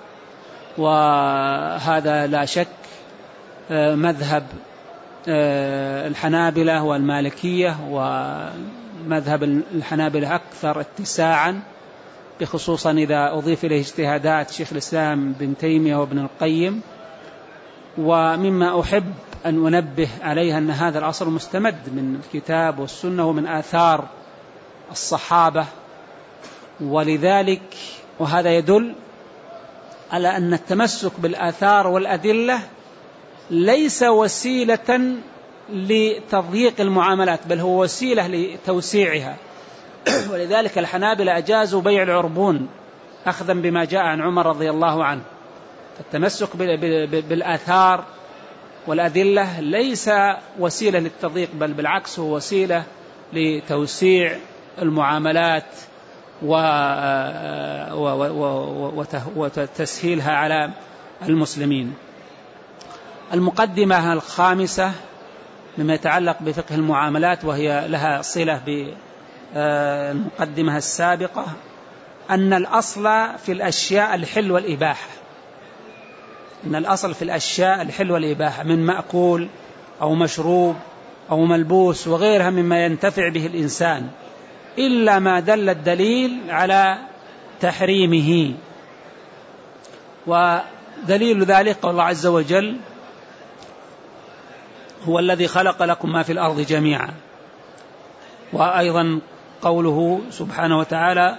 وهذا لا شك مذهب الحنابلة والمالكية، ومذهب الحنابلة أكثر اتساعا، بخصوصا إذا أضيف إليه اجتهادات شيخ الإسلام بن تيمية وابن القيم. ومما أحب أن أنبه عليها أن هذا الأصل مستمد من الكتاب والسنة ومن آثار الصحابة، ولذلك وهذا يدل على أن التمسك بالآثار والأدلة ليس وسيلة لتضييق المعاملات، بل هو وسيلة لتوسيعها. ولذلك الحنابلة أجازوا بيع العربون أخذا بما جاء عن عمر رضي الله عنه. فالتمسك بالآثار والأدلة ليس وسيلة للتضييق، بل بالعكس هو وسيلة لتوسيع المعاملات وتسهيلها على المسلمين. المقدمة الخامسة مما يتعلق بفقه المعاملات، وهي لها صلة بالمقدمة السابقة، أن الأصل في الأشياء الحل والإباحة، أن الأصل في الأشياء الحل والإباحة من مأكول أو مشروب أو ملبوس وغيرها مما ينتفع به الإنسان، إلا ما دل الدليل على تحريمه. ودليل ذلك قول الله عز وجل: هو الذي خلق لكم ما في الأرض جميعا. وأيضا قوله سبحانه وتعالى: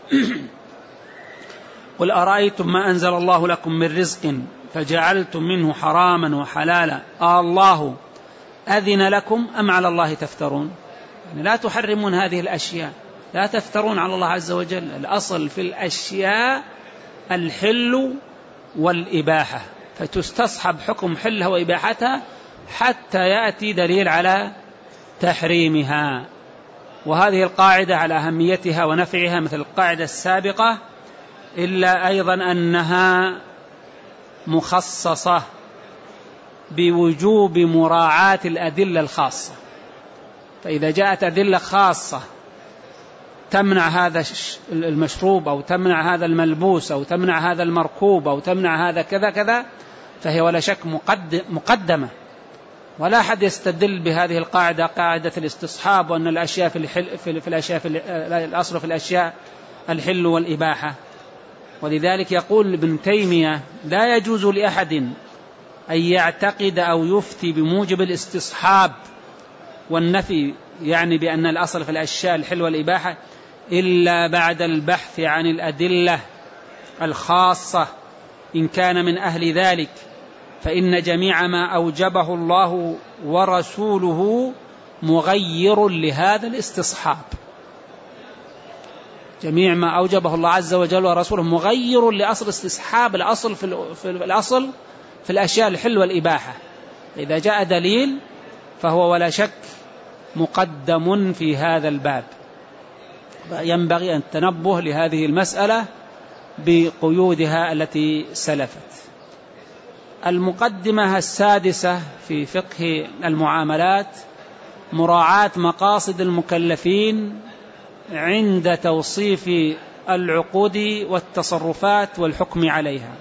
قل أرأيتم ما أنزل الله لكم من رزق فجعلتم منه حراما وحلالا آه الله أذن لكم أم على الله تفترون. يعني لا تحرمون هذه الأشياء، لا تفترون على الله عز وجل. الأصل في الأشياء الحل والإباحة، فتستصحب حكم حلها وإباحتها حتى يأتي دليل على تحريمها. وهذه القاعدة على أهميتها ونفعها مثل القاعدة السابقة، إلا أيضا أنها مخصصة بوجوب مراعاة الأدلة الخاصة. فإذا جاءت أدلة خاصة تمنع هذا المشروب أو تمنع هذا الملبوس أو تمنع هذا المركوب أو تمنع هذا كذا كذا، فهي ولا شك مقدمة. ولا أحد يستدل بهذه القاعدة، قاعدة الاستصحاب، وأن الأشياء في الحل في الأشياء في الأصل في الأشياء الحل والإباحة. ولذلك يقول ابن تيمية: لا يجوز لأحد أن يعتقد أو يفتي بموجب الاستصحاب والنفي، يعني بأن الأصل في الأشياء الحل والإباحة، إلا بعد البحث عن الأدلة الخاصة إن كان من أهل ذلك، فإن جميع ما أوجبه الله ورسوله مغير لهذا الاستصحاب. جميع ما أوجبه الله عز وجل ورسوله مغير لأصل استصحاب الأصل في الأصل في الأشياء الحل والإباحة. إذا جاء دليل فهو ولا شك مقدم في هذا الباب. ينبغي أن تنبه لهذه المسألة بقيودها التي سلفت. المقدمة السادسة في فقه المعاملات: مراعاة مقاصد المكلفين عند توصيف العقود والتصرفات والحكم عليها.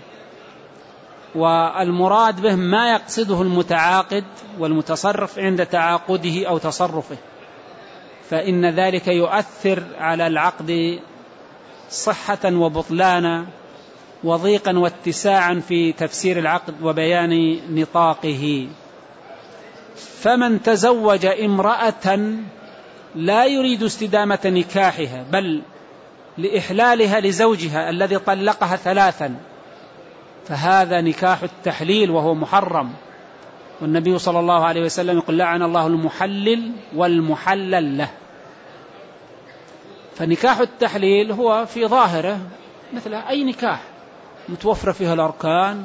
والمراد به ما يقصده المتعاقد والمتصرف عند تعاقده أو تصرفه، فإن ذلك يؤثر على العقد صحة وبطلانا وضيقا واتساعا في تفسير العقد وبيان نطاقه. فمن تزوج امرأة لا يريد استدامة نكاحها بل لإحلالها لزوجها الذي طلقها ثلاثا، فهذا نكاح التحليل وهو محرم. والنبي صلى الله عليه وسلم يقول: لعن الله المحلل والمحلل له. فنكاح التحليل هو في ظاهره مثل أي نكاح، متوفر فيه الأركان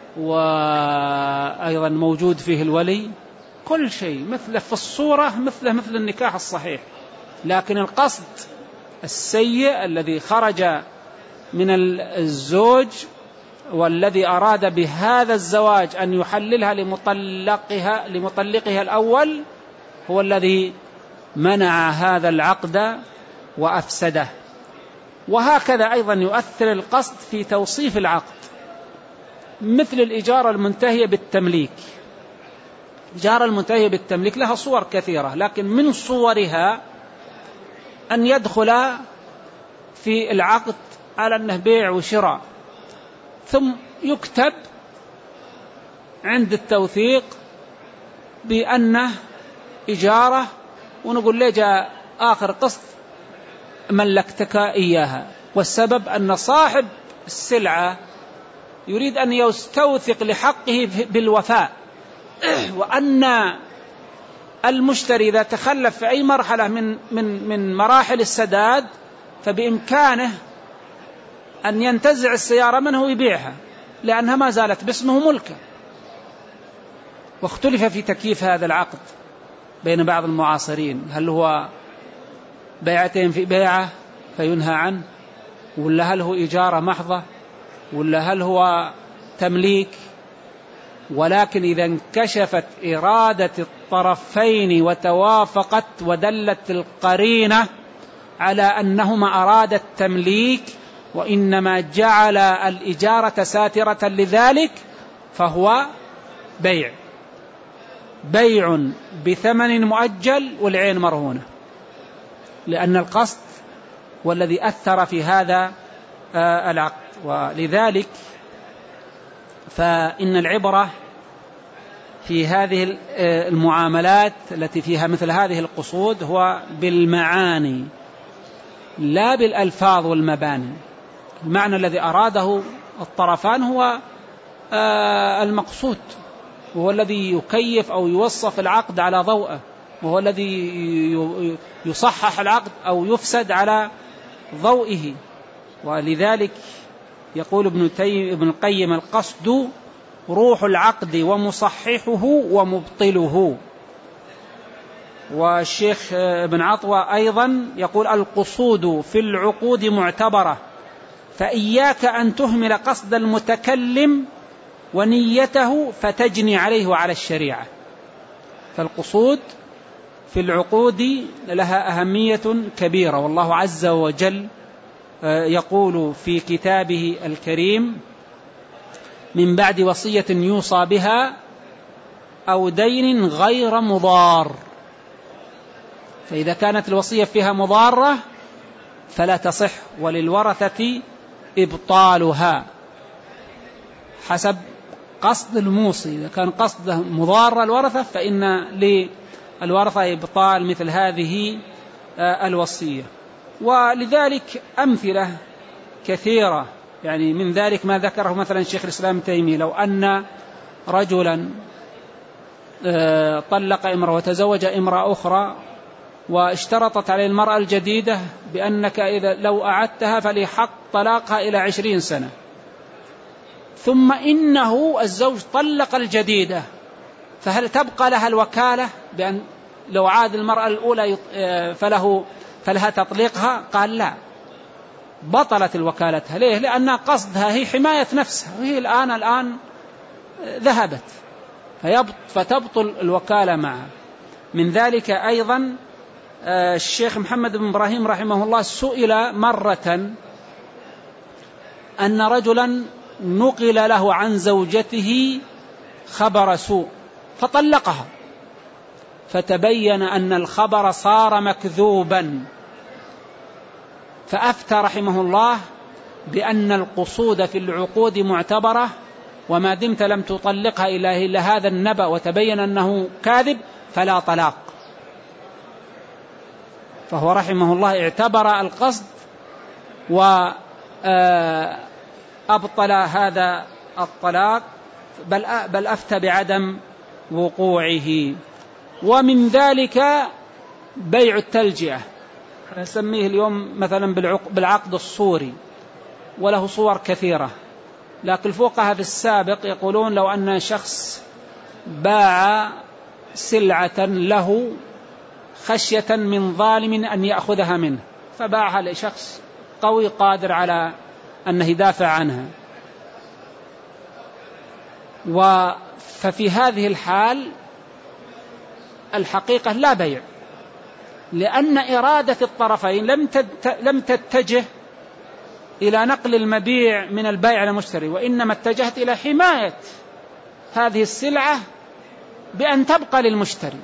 وأيضا موجود فيه الولي، كل شيء مثله في الصورة مثله مثل النكاح الصحيح. لكن القصد السيء الذي خرج من الزوج والذي أراد بهذا الزواج أن يحللها لمطلقها, لمطلقها الأول هو الذي منع هذا العقد وأفسده. وهكذا أيضا يؤثر القصد في توصيف العقد، مثل الإجارة المنتهية بالتمليك. الإجارة المنتهية بالتمليك لها صور كثيرة، لكن من صورها أن يدخل في العقد على أنه بيع وشراء، ثم يكتب عند التوثيق بأنه إجارة، ونقول ليه جاء آخر قسط ملكتك إياها، والسبب أن صاحب السلعة يريد أن يستوثق لحقه بالوفاء، وأن المشتري إذا تخلف في أي مرحلة من من من مراحل السداد فبإمكانه أن ينتزع السيارة منه ويبيعها لأنها ما زالت باسمه ملكا. واختلف في تكييف هذا العقد بين بعض المعاصرين، هل هو بيعتين في بيعة فينهى عنه، ولا هل هو إجارة محضة، ولا هل هو تمليك. ولكن إذا انكشفت إرادة الطرفين وتوافقت ودلت القرينة على أنهما أراد التمليك وإنما جعل الإجارة ساترة لذلك، فهو بيع بيع بثمن مؤجل والعين مرهونة، لأن القصد والذي أثر في هذا العقد. ولذلك فإن العبرة في هذه المعاملات التي فيها مثل هذه القصود هو بالمعاني لا بالألفاظ والمباني. المعنى الذي أراده الطرفان هو المقصود، وهو الذي يكيف أو يوصف العقد على ضوءه، وهو الذي يصحح العقد أو يفسد على ضوئه. ولذلك يقول ابن ابن القيم: القصد روح العقد ومصححه ومبطله. والشيخ ابن عطوة أيضا يقول: القصود في العقود معتبرة، فإياك أن تهمل قصد المتكلم ونيته فتجني عليه وعلى الشريعة. فالقصود في العقود لها أهمية كبيرة، والله عز وجل يقول في كتابه الكريم: من بعد وصية يوصى بها أو دين غير مضار. فإذا كانت الوصية فيها مضارة فلا تصح، وللورثة إبطالها حسب قصد الموصي. إذا كان قصده مضار الورثة فإن للورثة إبطال مثل هذه الوصية. ولذلك أمثلة كثيرة، يعني من ذلك ما ذكره مثلا شيخ الإسلام تيمية: لو أن رجلا طلق امرأة وتزوج امرأة أخرى واشترطت عليه المرأة الجديدة بأنك إذا لو أعدتها فلحق طلاقها إلى عشرين سنة، ثم إنه الزوج طلق الجديدة، فهل تبقى لها الوكالة بأن لو عاد المرأة الأولى فله فلها تطليقها؟ قال لا، بطلت الوكالتها. ليه؟ لأن قصدها هي حماية نفسها، وهي الآن الآن ذهبت، فتبطل الوكالة معها. من ذلك أيضا الشيخ محمد بن إبراهيم رحمه الله سئل مرة أن رجلا نقل له عن زوجته خبر سوء فطلقها، فتبين أن الخبر صار مكذوبا، فأفتى رحمه الله بأن القصود في العقود معتبرة، وما دمت لم تطلقها إلا هذا النبأ وتبين أنه كاذب فلا طلاق. فهو رحمه الله اعتبر القصد وأبطل هذا الطلاق، بل بل أفتى بعدم وقوعه. ومن ذلك بيع التلجئة، نسميه اليوم مثلا بالعقد الصوري، وله صور كثيرة، لكن الفقهاء في السابق يقولون لو أن شخص باع سلعة له خشية من ظالم أن يأخذها منه، فباعها لشخص قوي قادر على أنه يدافع عنها، ففي هذه الحال الحقيقة لا بيع، لأن إرادة الطرفين لم تتجه إلى نقل المبيع من البائع على المشتري، وإنما اتجهت إلى حماية هذه السلعة بأن تبقى للمشتري.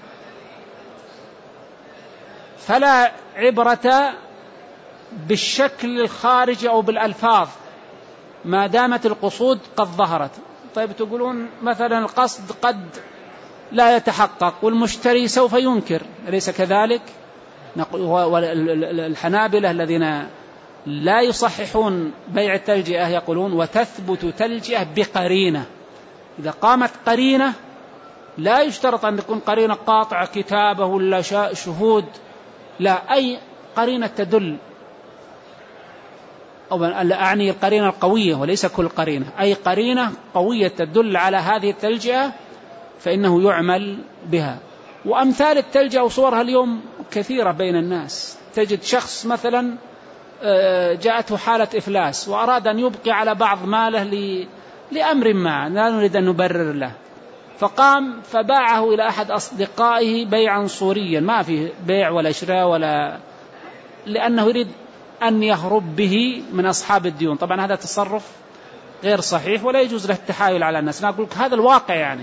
فلا عبرة بالشكل الخارجي أو بالألفاظ ما دامت القصود قد ظهرت. طيب تقولون مثلا القصد قد لا يتحقق والمشتري سوف ينكر، أليس كذلك؟ والحنابلة الذين لا يصححون بيع التلجئة يقولون وتثبت تلجئة بقرينة. إذا قامت قرينة لا يشترط أن تكون قرينة قاطعة كتابة ولا شهود، لا، أي قرينة تدل، أو أعني القرينة القوية وليس كل قرينة، أي قرينة قوية تدل على هذه التلجئة فإنه يعمل بها. وأمثال التلجئة وصورها اليوم كثيرة بين الناس. تجد شخص مثلا جاءته حالة إفلاس وأراد أن يبقي على بعض ماله لأمر ما لا نريد أن نبرر له، فقام فباعه إلى أحد أصدقائه بيعا صوريا ما فيه بيع ولا شراء ولا، لأنه يريد أن يهرب به من أصحاب الديون. طبعا هذا تصرف غير صحيح ولا يجوز له التحايل على الناس. أنا أقول لك هذا الواقع يعني.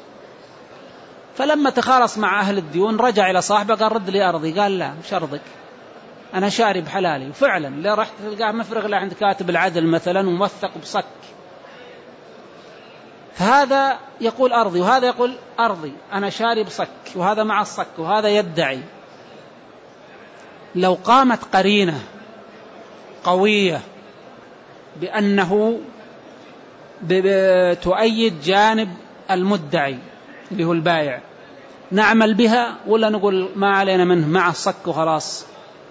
فلما تخالص مع أهل الديون رجع إلى صاحبه قال رد لي أرضي، قال لا مش أرضك، أنا شاري بحلالي. وفعلا لا رحت تلقاه مفرغ له عند كاتب العدل مثلا وموثق بصك، فهذا يقول أرضي وهذا يقول أرضي، أنا شاري بصك، وهذا مع الصك وهذا يدعي. لو قامت قرينة قوية بأنه تؤيد جانب المدعي اللي هو البائع نعمل بها، ولا نقول ما علينا منه مع الصك وخلاص؟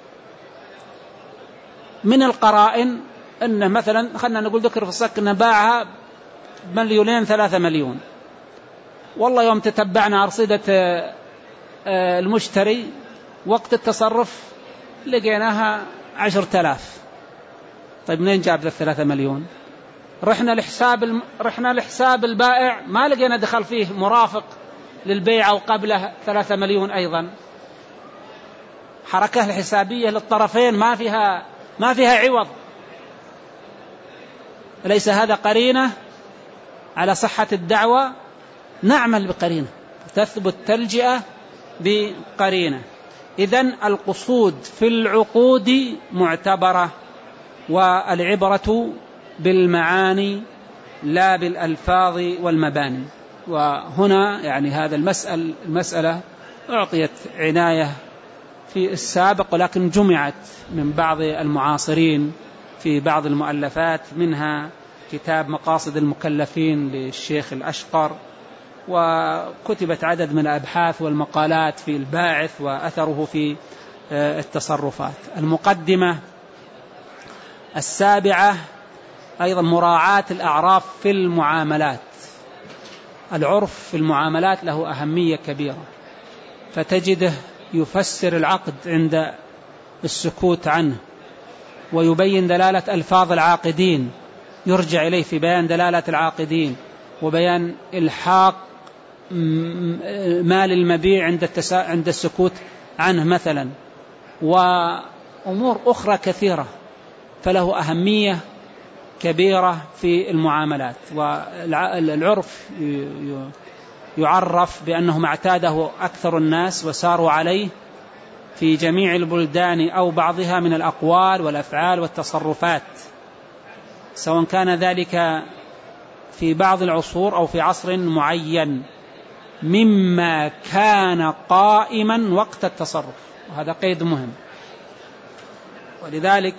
من القرائن أنه مثلا خلنا نقول ذكر في الصك أنه باعها مليونين ثلاثة مليون، والله يوم تتبعنا أرصدة المشتري وقت التصرف لقيناها عشرة آلاف. طيب منين جاب ذا الثلاثة مليون؟ رحنا لحساب الم... رحنا لحساب البائع ما لقينا دخل فيه مرافق للبيع أو قبله ثلاثة مليون أيضا. حركة الحسابية للطرفين ما فيها ما فيها عوض. أليس هذا قرينة على صحة الدعوة؟ نعمل بقرينة، تثبت تلجئة بقرينة. إذن القصود في العقود معتبرة، والعبرة بالمعاني لا بالألفاظ والمباني. وهنا يعني هذا المسألة المسألة أعطيت عناية في السابق، ولكن جمعت من بعض المعاصرين في بعض المؤلفات، منها كتاب مقاصد المكلفين للشيخ الأشقر، وكتبت عدد من الأبحاث والمقالات في الباعث وأثره في التصرفات. المقدمة السابعة أيضا مراعاة الأعراف في المعاملات. العرف في المعاملات له أهمية كبيرة، فتجده يفسر العقد عند السكوت عنه، ويبين دلالة ألفاظ العاقدين، يرجع إليه في بيان دلالة العاقدين وبيان إلحاق مال المبيع عند التسا... عند السكوت عنه مثلا، وأمور أخرى كثيرة، فله أهمية كبيرة في المعاملات. والعرف يعرف بأنه ما اعتاده أكثر الناس وساروا عليه في جميع البلدان أو بعضها من الأقوال والأفعال والتصرفات، سواء كان ذلك في بعض العصور أو في عصر معين، مما كان قائما وقت التصرف، وهذا قيد مهم. ولذلك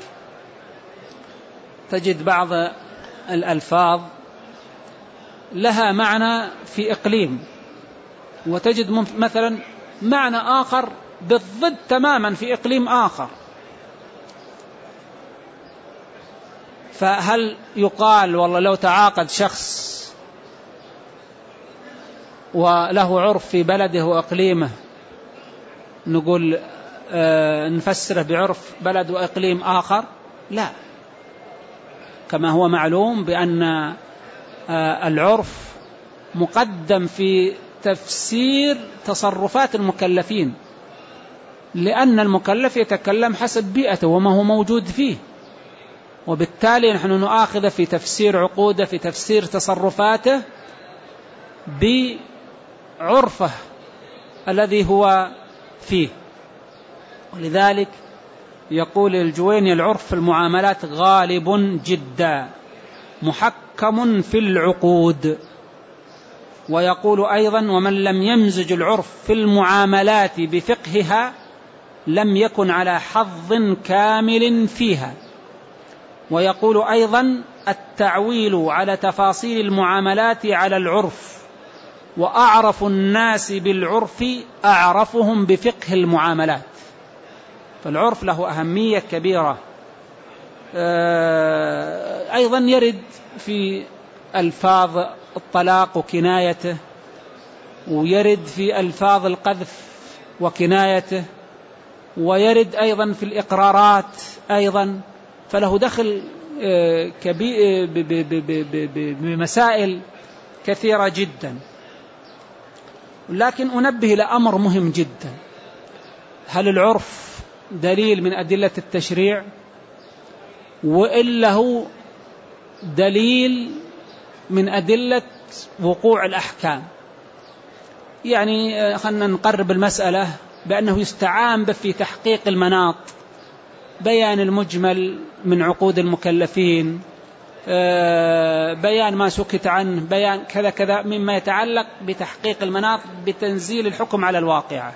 تجد بعض الألفاظ لها معنى في إقليم، وتجد مثلا معنى آخر بالضد تماما في إقليم آخر. فهل يقال والله لو تعاقد شخص وله عرف في بلده وإقليمه نقول آه نفسره بعرف بلد وإقليم آخر؟ لا، كما هو معلوم بأن آه العرف مقدم في تفسير تصرفات المكلفين، لأن المكلف يتكلم حسب بيئته وما هو موجود فيه، وبالتالي نحن نؤاخذ في تفسير عقوده في تفسير تصرفاته بعرفه الذي هو فيه. ولذلك يقول الجويني العرف في المعاملات غالب جدا محكم في العقود. ويقول أيضا ومن لم يمزج العرف في المعاملات بفقهها لم يكن على حظ كامل فيها. ويقول أيضا التعويل على تفاصيل المعاملات على العرف، وأعرف الناس بالعرف أعرفهم بفقه المعاملات. فالعرف له أهمية كبيرة. أيضا يرد في ألفاظ الطلاق وكنايته، ويرد في ألفاظ القذف وكنايته، ويرد أيضا في الإقرارات أيضا، فله دخل كبير بمسائل كثيرة جدا. لكن أنبه لأمر مهم جدا: هل العرف دليل من أدلة التشريع، وإلا هو دليل من أدلة وقوع الأحكام. يعني خلنا نقرب المسألة بأنه يستعان به في تحقيق المناط، بيان المجمل من عقود المكلفين، بيان ما سكت عنه، بيان كذا كذا مما يتعلق بتحقيق المناط بتنزيل الحكم على الواقعة.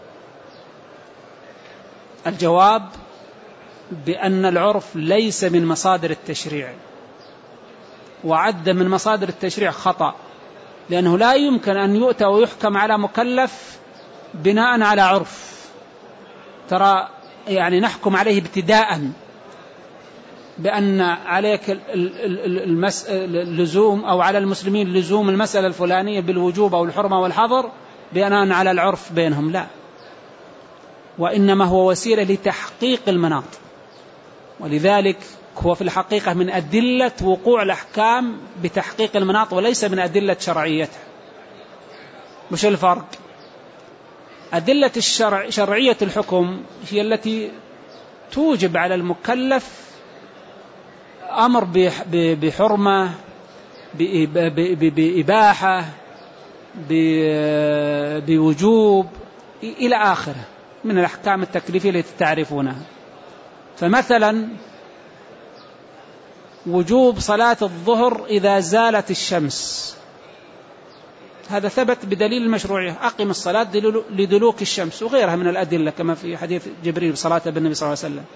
الجواب بأن العرف ليس من مصادر التشريع، وعد من مصادر التشريع خطأ، لأنه لا يمكن أن يؤتى ويحكم على مكلف بناء على عرف. ترى يعني نحكم عليه ابتداء بأن عليك اللزوم أو على المسلمين لزوم المسألة الفلانية بالوجوب أو الحرمة والحظر بناء على العرف بينهم، لا، وإنما هو وسيلة لتحقيق المناط. ولذلك هو في الحقيقة من أدلة وقوع الأحكام بتحقيق المناط وليس من أدلة شرعيتها. مش الفرق؟ أدلة الشرع شرعية الحكم هي التي توجب على المكلف أمر بحرمة، بإباحة، بوجوب إلى آخره من الأحكام التكليفية التي تعرفونها. فمثلا وجوب صلاة الظهر إذا زالت الشمس، هذا ثبت بدليل المشروعية، أقم الصلاة لدلوك الشمس، وغيرها من الأدلة كما في حديث جبريل صلاة بالنبي صلى الله عليه وسلم.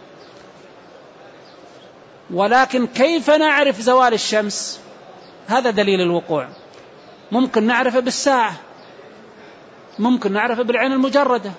ولكن كيف نعرف زوال الشمس؟ هذا دليل الوقوع. ممكن نعرفه بالساعة، ممكن نعرفه بالعين المجردة،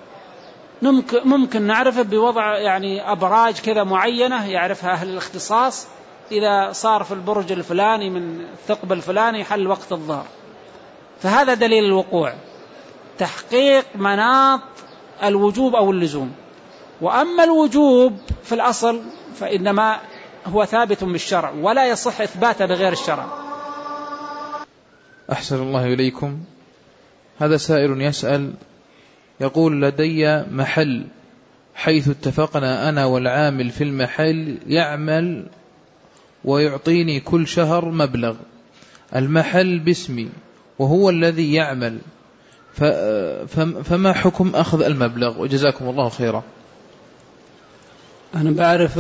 ممكن نعرفه بوضع يعني أبراج كذا معينة يعرفها أهل الاختصاص، إذا صار في البرج الفلاني من الثقب الفلاني حل وقت الظهر. فهذا دليل الوقوع، تحقيق مناط الوجوب أو اللزوم. وأما الوجوب في الأصل فإنما هو ثابت بالشرع ولا يصح إثباته بغير الشرع. أحسن الله إليكم. هذا سائل يسأل يقول: لدي محل حيث اتفقنا أنا والعامل في المحل يعمل ويعطيني كل شهر مبلغ، المحل باسمي وهو الذي يعمل، فما حكم أخذ المبلغ؟ وجزاكم الله خيرا. أنا بعرف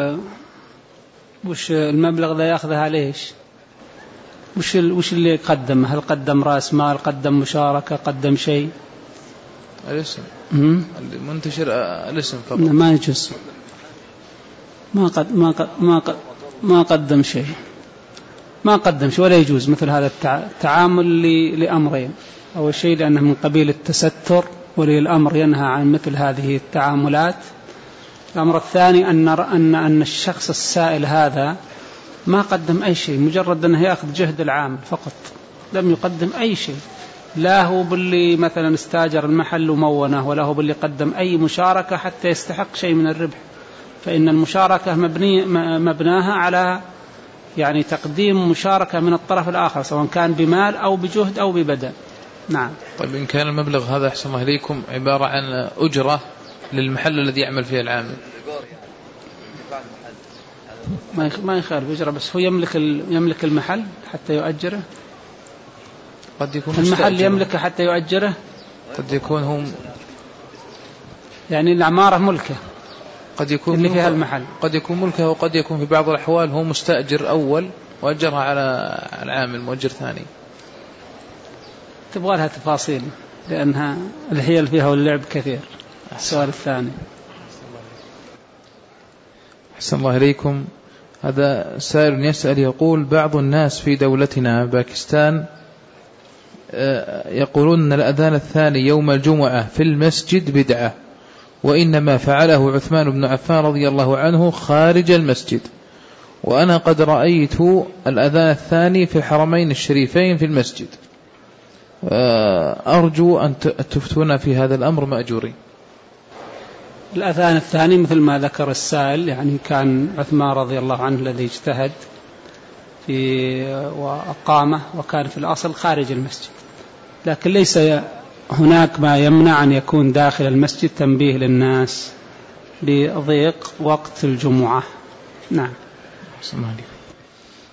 وش المبلغ ذا يأخذها عليش، وش وش اللي قدم؟ هل قدم رأس مال، قدم مشاركة، قدم شيء؟ الاسم المنتشر الاسم فقط، ما يجوز، ما قد ما قد ما قد ما قدم شيء، ما قدم شيء ولا يجوز مثل هذا التعامل لأمرين. أول شيء لأنه من قبيل التستر، ولي الأمر ينهى عن مثل هذه التعاملات. الأمر الثاني أن أن أن الشخص السائل هذا ما قدم أي شيء، مجرد أنه يأخذ جهد العامل فقط، لم يقدم أي شيء، لا هو باللي مثلا استاجر المحل ومونه، ولا هو باللي قدم أي مشاركة حتى يستحق شيء من الربح. فإن المشاركة مبني مبناها على يعني تقديم مشاركة من الطرف الآخر، سواء كان بمال أو بجهد أو ببدن. نعم. طيب إن كان المبلغ هذا أحسن الله إليكم عبارة عن أجرة للمحل الذي يعمل فيه العامل، ما يخالف أجرة، بس هو يملك يملك المحل حتى يؤجره. قد يكون المحل يملكه حتى يؤجره، قد يكون هم يعني العمارة ملكه، قد يكون اللي فيها المحل قد يكون ملكه، وقد يكون في بعض الأحوال هو مستأجر أول وأجرها على العامل مؤجر ثاني. تبغى لها تفاصيل لأنها الحيل فيها واللعب كثير. السؤال الثاني. أحسن الله إليكم. هذا سائل يسأل يقول: بعض الناس في دولتنا باكستان يقولون أن الأذان الثاني يوم الجمعة في المسجد بدعة، وإنما فعله عثمان بن عفان رضي الله عنه خارج المسجد، وأنا قد رأيت الأذان الثاني في الحرمين الشريفين في المسجد، أرجو أن تفتونا في هذا الأمر مأجورين. الأذان الثاني مثل ما ذكر السائل، يعني كان عثمان رضي الله عنه الذي اجتهد في وأقامه، وكان في الأصل خارج المسجد، لكن ليس هناك ما يمنع أن يكون داخل المسجد تنبيه للناس لضيق وقت الجمعة. نعم.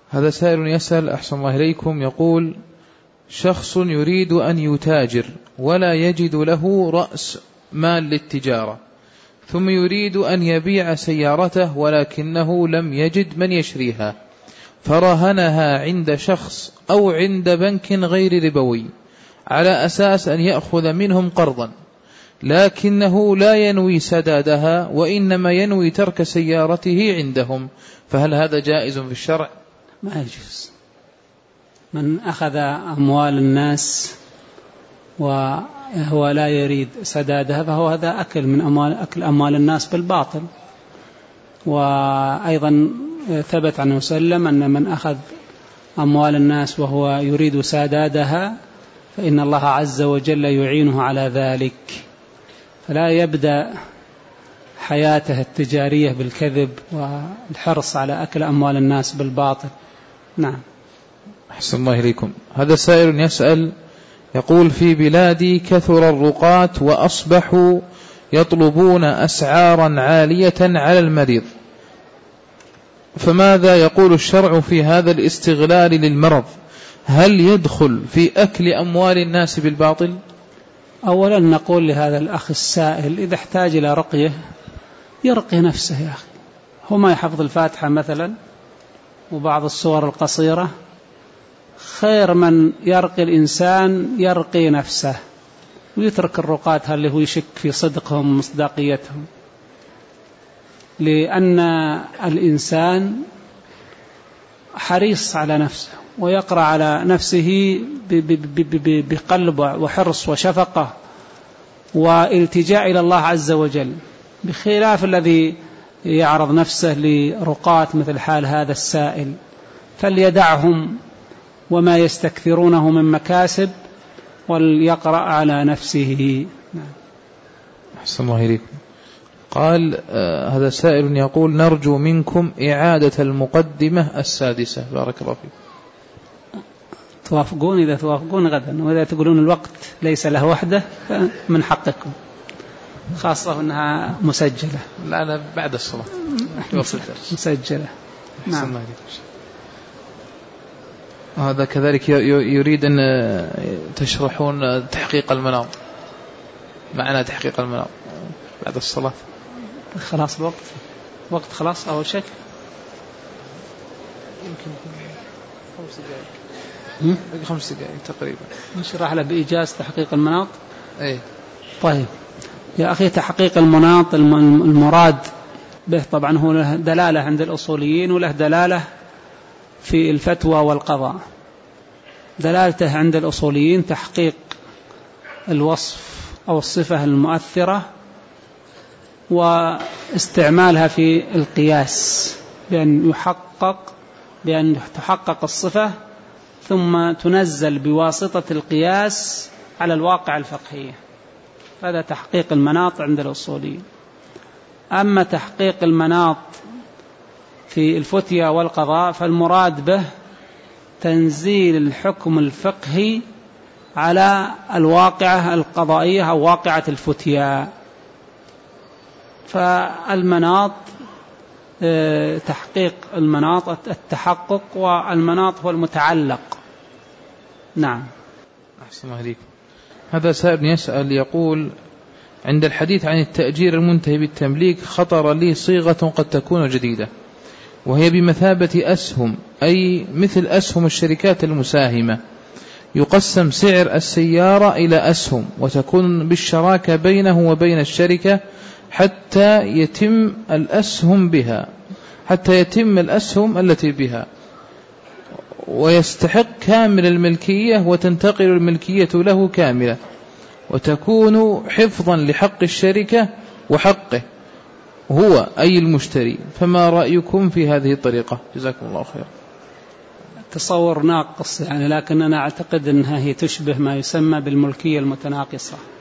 هذا سائل يسأل أحسن الله إليكم، يقول: شخص يريد أن يتاجر ولا يجد له رأس مال للتجارة، ثم يريد أن يبيع سيارته ولكنه لم يجد من يشريها، فرهنها عند شخص أو عند بنك غير ربوي على أساس أن يأخذ منهم قرضا، لكنه لا ينوي سدادها وإنما ينوي ترك سيارته عندهم، فهل هذا جائز في الشرع؟ ما يجوز. من أخذ أموال الناس وهو لا يريد سدادها فهو هذا أكل من أموال أكل أموال الناس بالباطل. وأيضا ثبت عنه وسلم أن من أخذ أموال الناس وهو يريد سدادها فإن الله عز وجل يعينه على ذلك، فلا يبدأ حياته التجارية بالكذب والحرص على أكل أموال الناس بالباطل. نعم. أحسن الله إليكم. هذا سائل يسأل يقول: في بلادي كثر الرقاة وأصبحوا يطلبون أسعارا عالية على المريض، فماذا يقول الشرع في هذا الاستغلال للمرض؟ هل يدخل في أكل أموال الناس بالباطل؟ أولا نقول لهذا الأخ السائل إذا احتاج إلى رقية يرقي نفسه يا أخي، هو ما يحفظ الفاتحة مثلا وبعض السور القصيرة، خير من يرقي الإنسان يرقي نفسه ويترك الرقاة اللي هو يشك في صدقهم ومصداقيتهم، لأن الإنسان حريص على نفسه ويقرأ على نفسه بقلب وحرص وشفقة والتجاء إلى الله عز وجل، بخلاف الذي يعرض نفسه لرقاة مثل حال هذا السائل، فليدعهم وما يستكثرونه من مكاسب وليقرأ على نفسه. أحسن الله إليكم. قال آه هذا سائل يقول: نرجو منكم إعادة المقدمة السادسة، بارك الله فيكم. توافقون؟ إذا توافقون غدا، وإذا تقولون الوقت ليس له وحده من حقكم، خاصة أنها مسجلة. لا لا بعد الصلاة مسجلة. نعم. هذا كذلك يريد أن تشرحون تحقيق المناط، معنى تحقيق المناط بعد الصلاة. خلاص الوقت، وقت خلاص أول شيء. يمكن خمس دقائق خمس دقائق تقريبا نشرح له بإيجاز تحقيق المناط. أي طيب يا أخي، تحقيق المناط المراد به طبعا هو له دلالة عند الأصوليين وله دلالة في الفتوى والقضاء. دلالته عند الأصوليين تحقيق الوصف أو الصفة المؤثرة واستعمالها في القياس، بأن يحقق بأن تحقق الصفة ثم تنزل بواسطة القياس على الواقع الفقهي، هذا تحقيق المناط عند الأصوليين. أما تحقيق المناط في الفتيا والقضاء فالمراد به تنزيل الحكم الفقهي على الواقعة القضائية أو واقعة الفتيا. فالمناط تحقيق المناط التحقق، والمناط هو المتعلق. نعم. أحسن الله عليكم. هذا سائل يسأل يقول: عند الحديث عن التأجير المنتهي بالتمليك خطر لي صيغة قد تكون جديدة، وهي بمثابة أسهم، أي مثل أسهم الشركات المساهمة، يقسم سعر السيارة إلى أسهم وتكون بالشراكة بينه وبين الشركة حتى يتم الأسهم بها حتى يتم الأسهم التي بها ويستحق كامل الملكية وتنتقل الملكية له كاملة، وتكون حفظا لحق الشركة وحقه هو أي المشتري. فما رأيكم في هذه الطريقة؟ جزاكم الله خير. تصور ناقص يعني، لكن أنا أعتقد أنها هي تشبه ما يسمى بالملكية المتناقصة.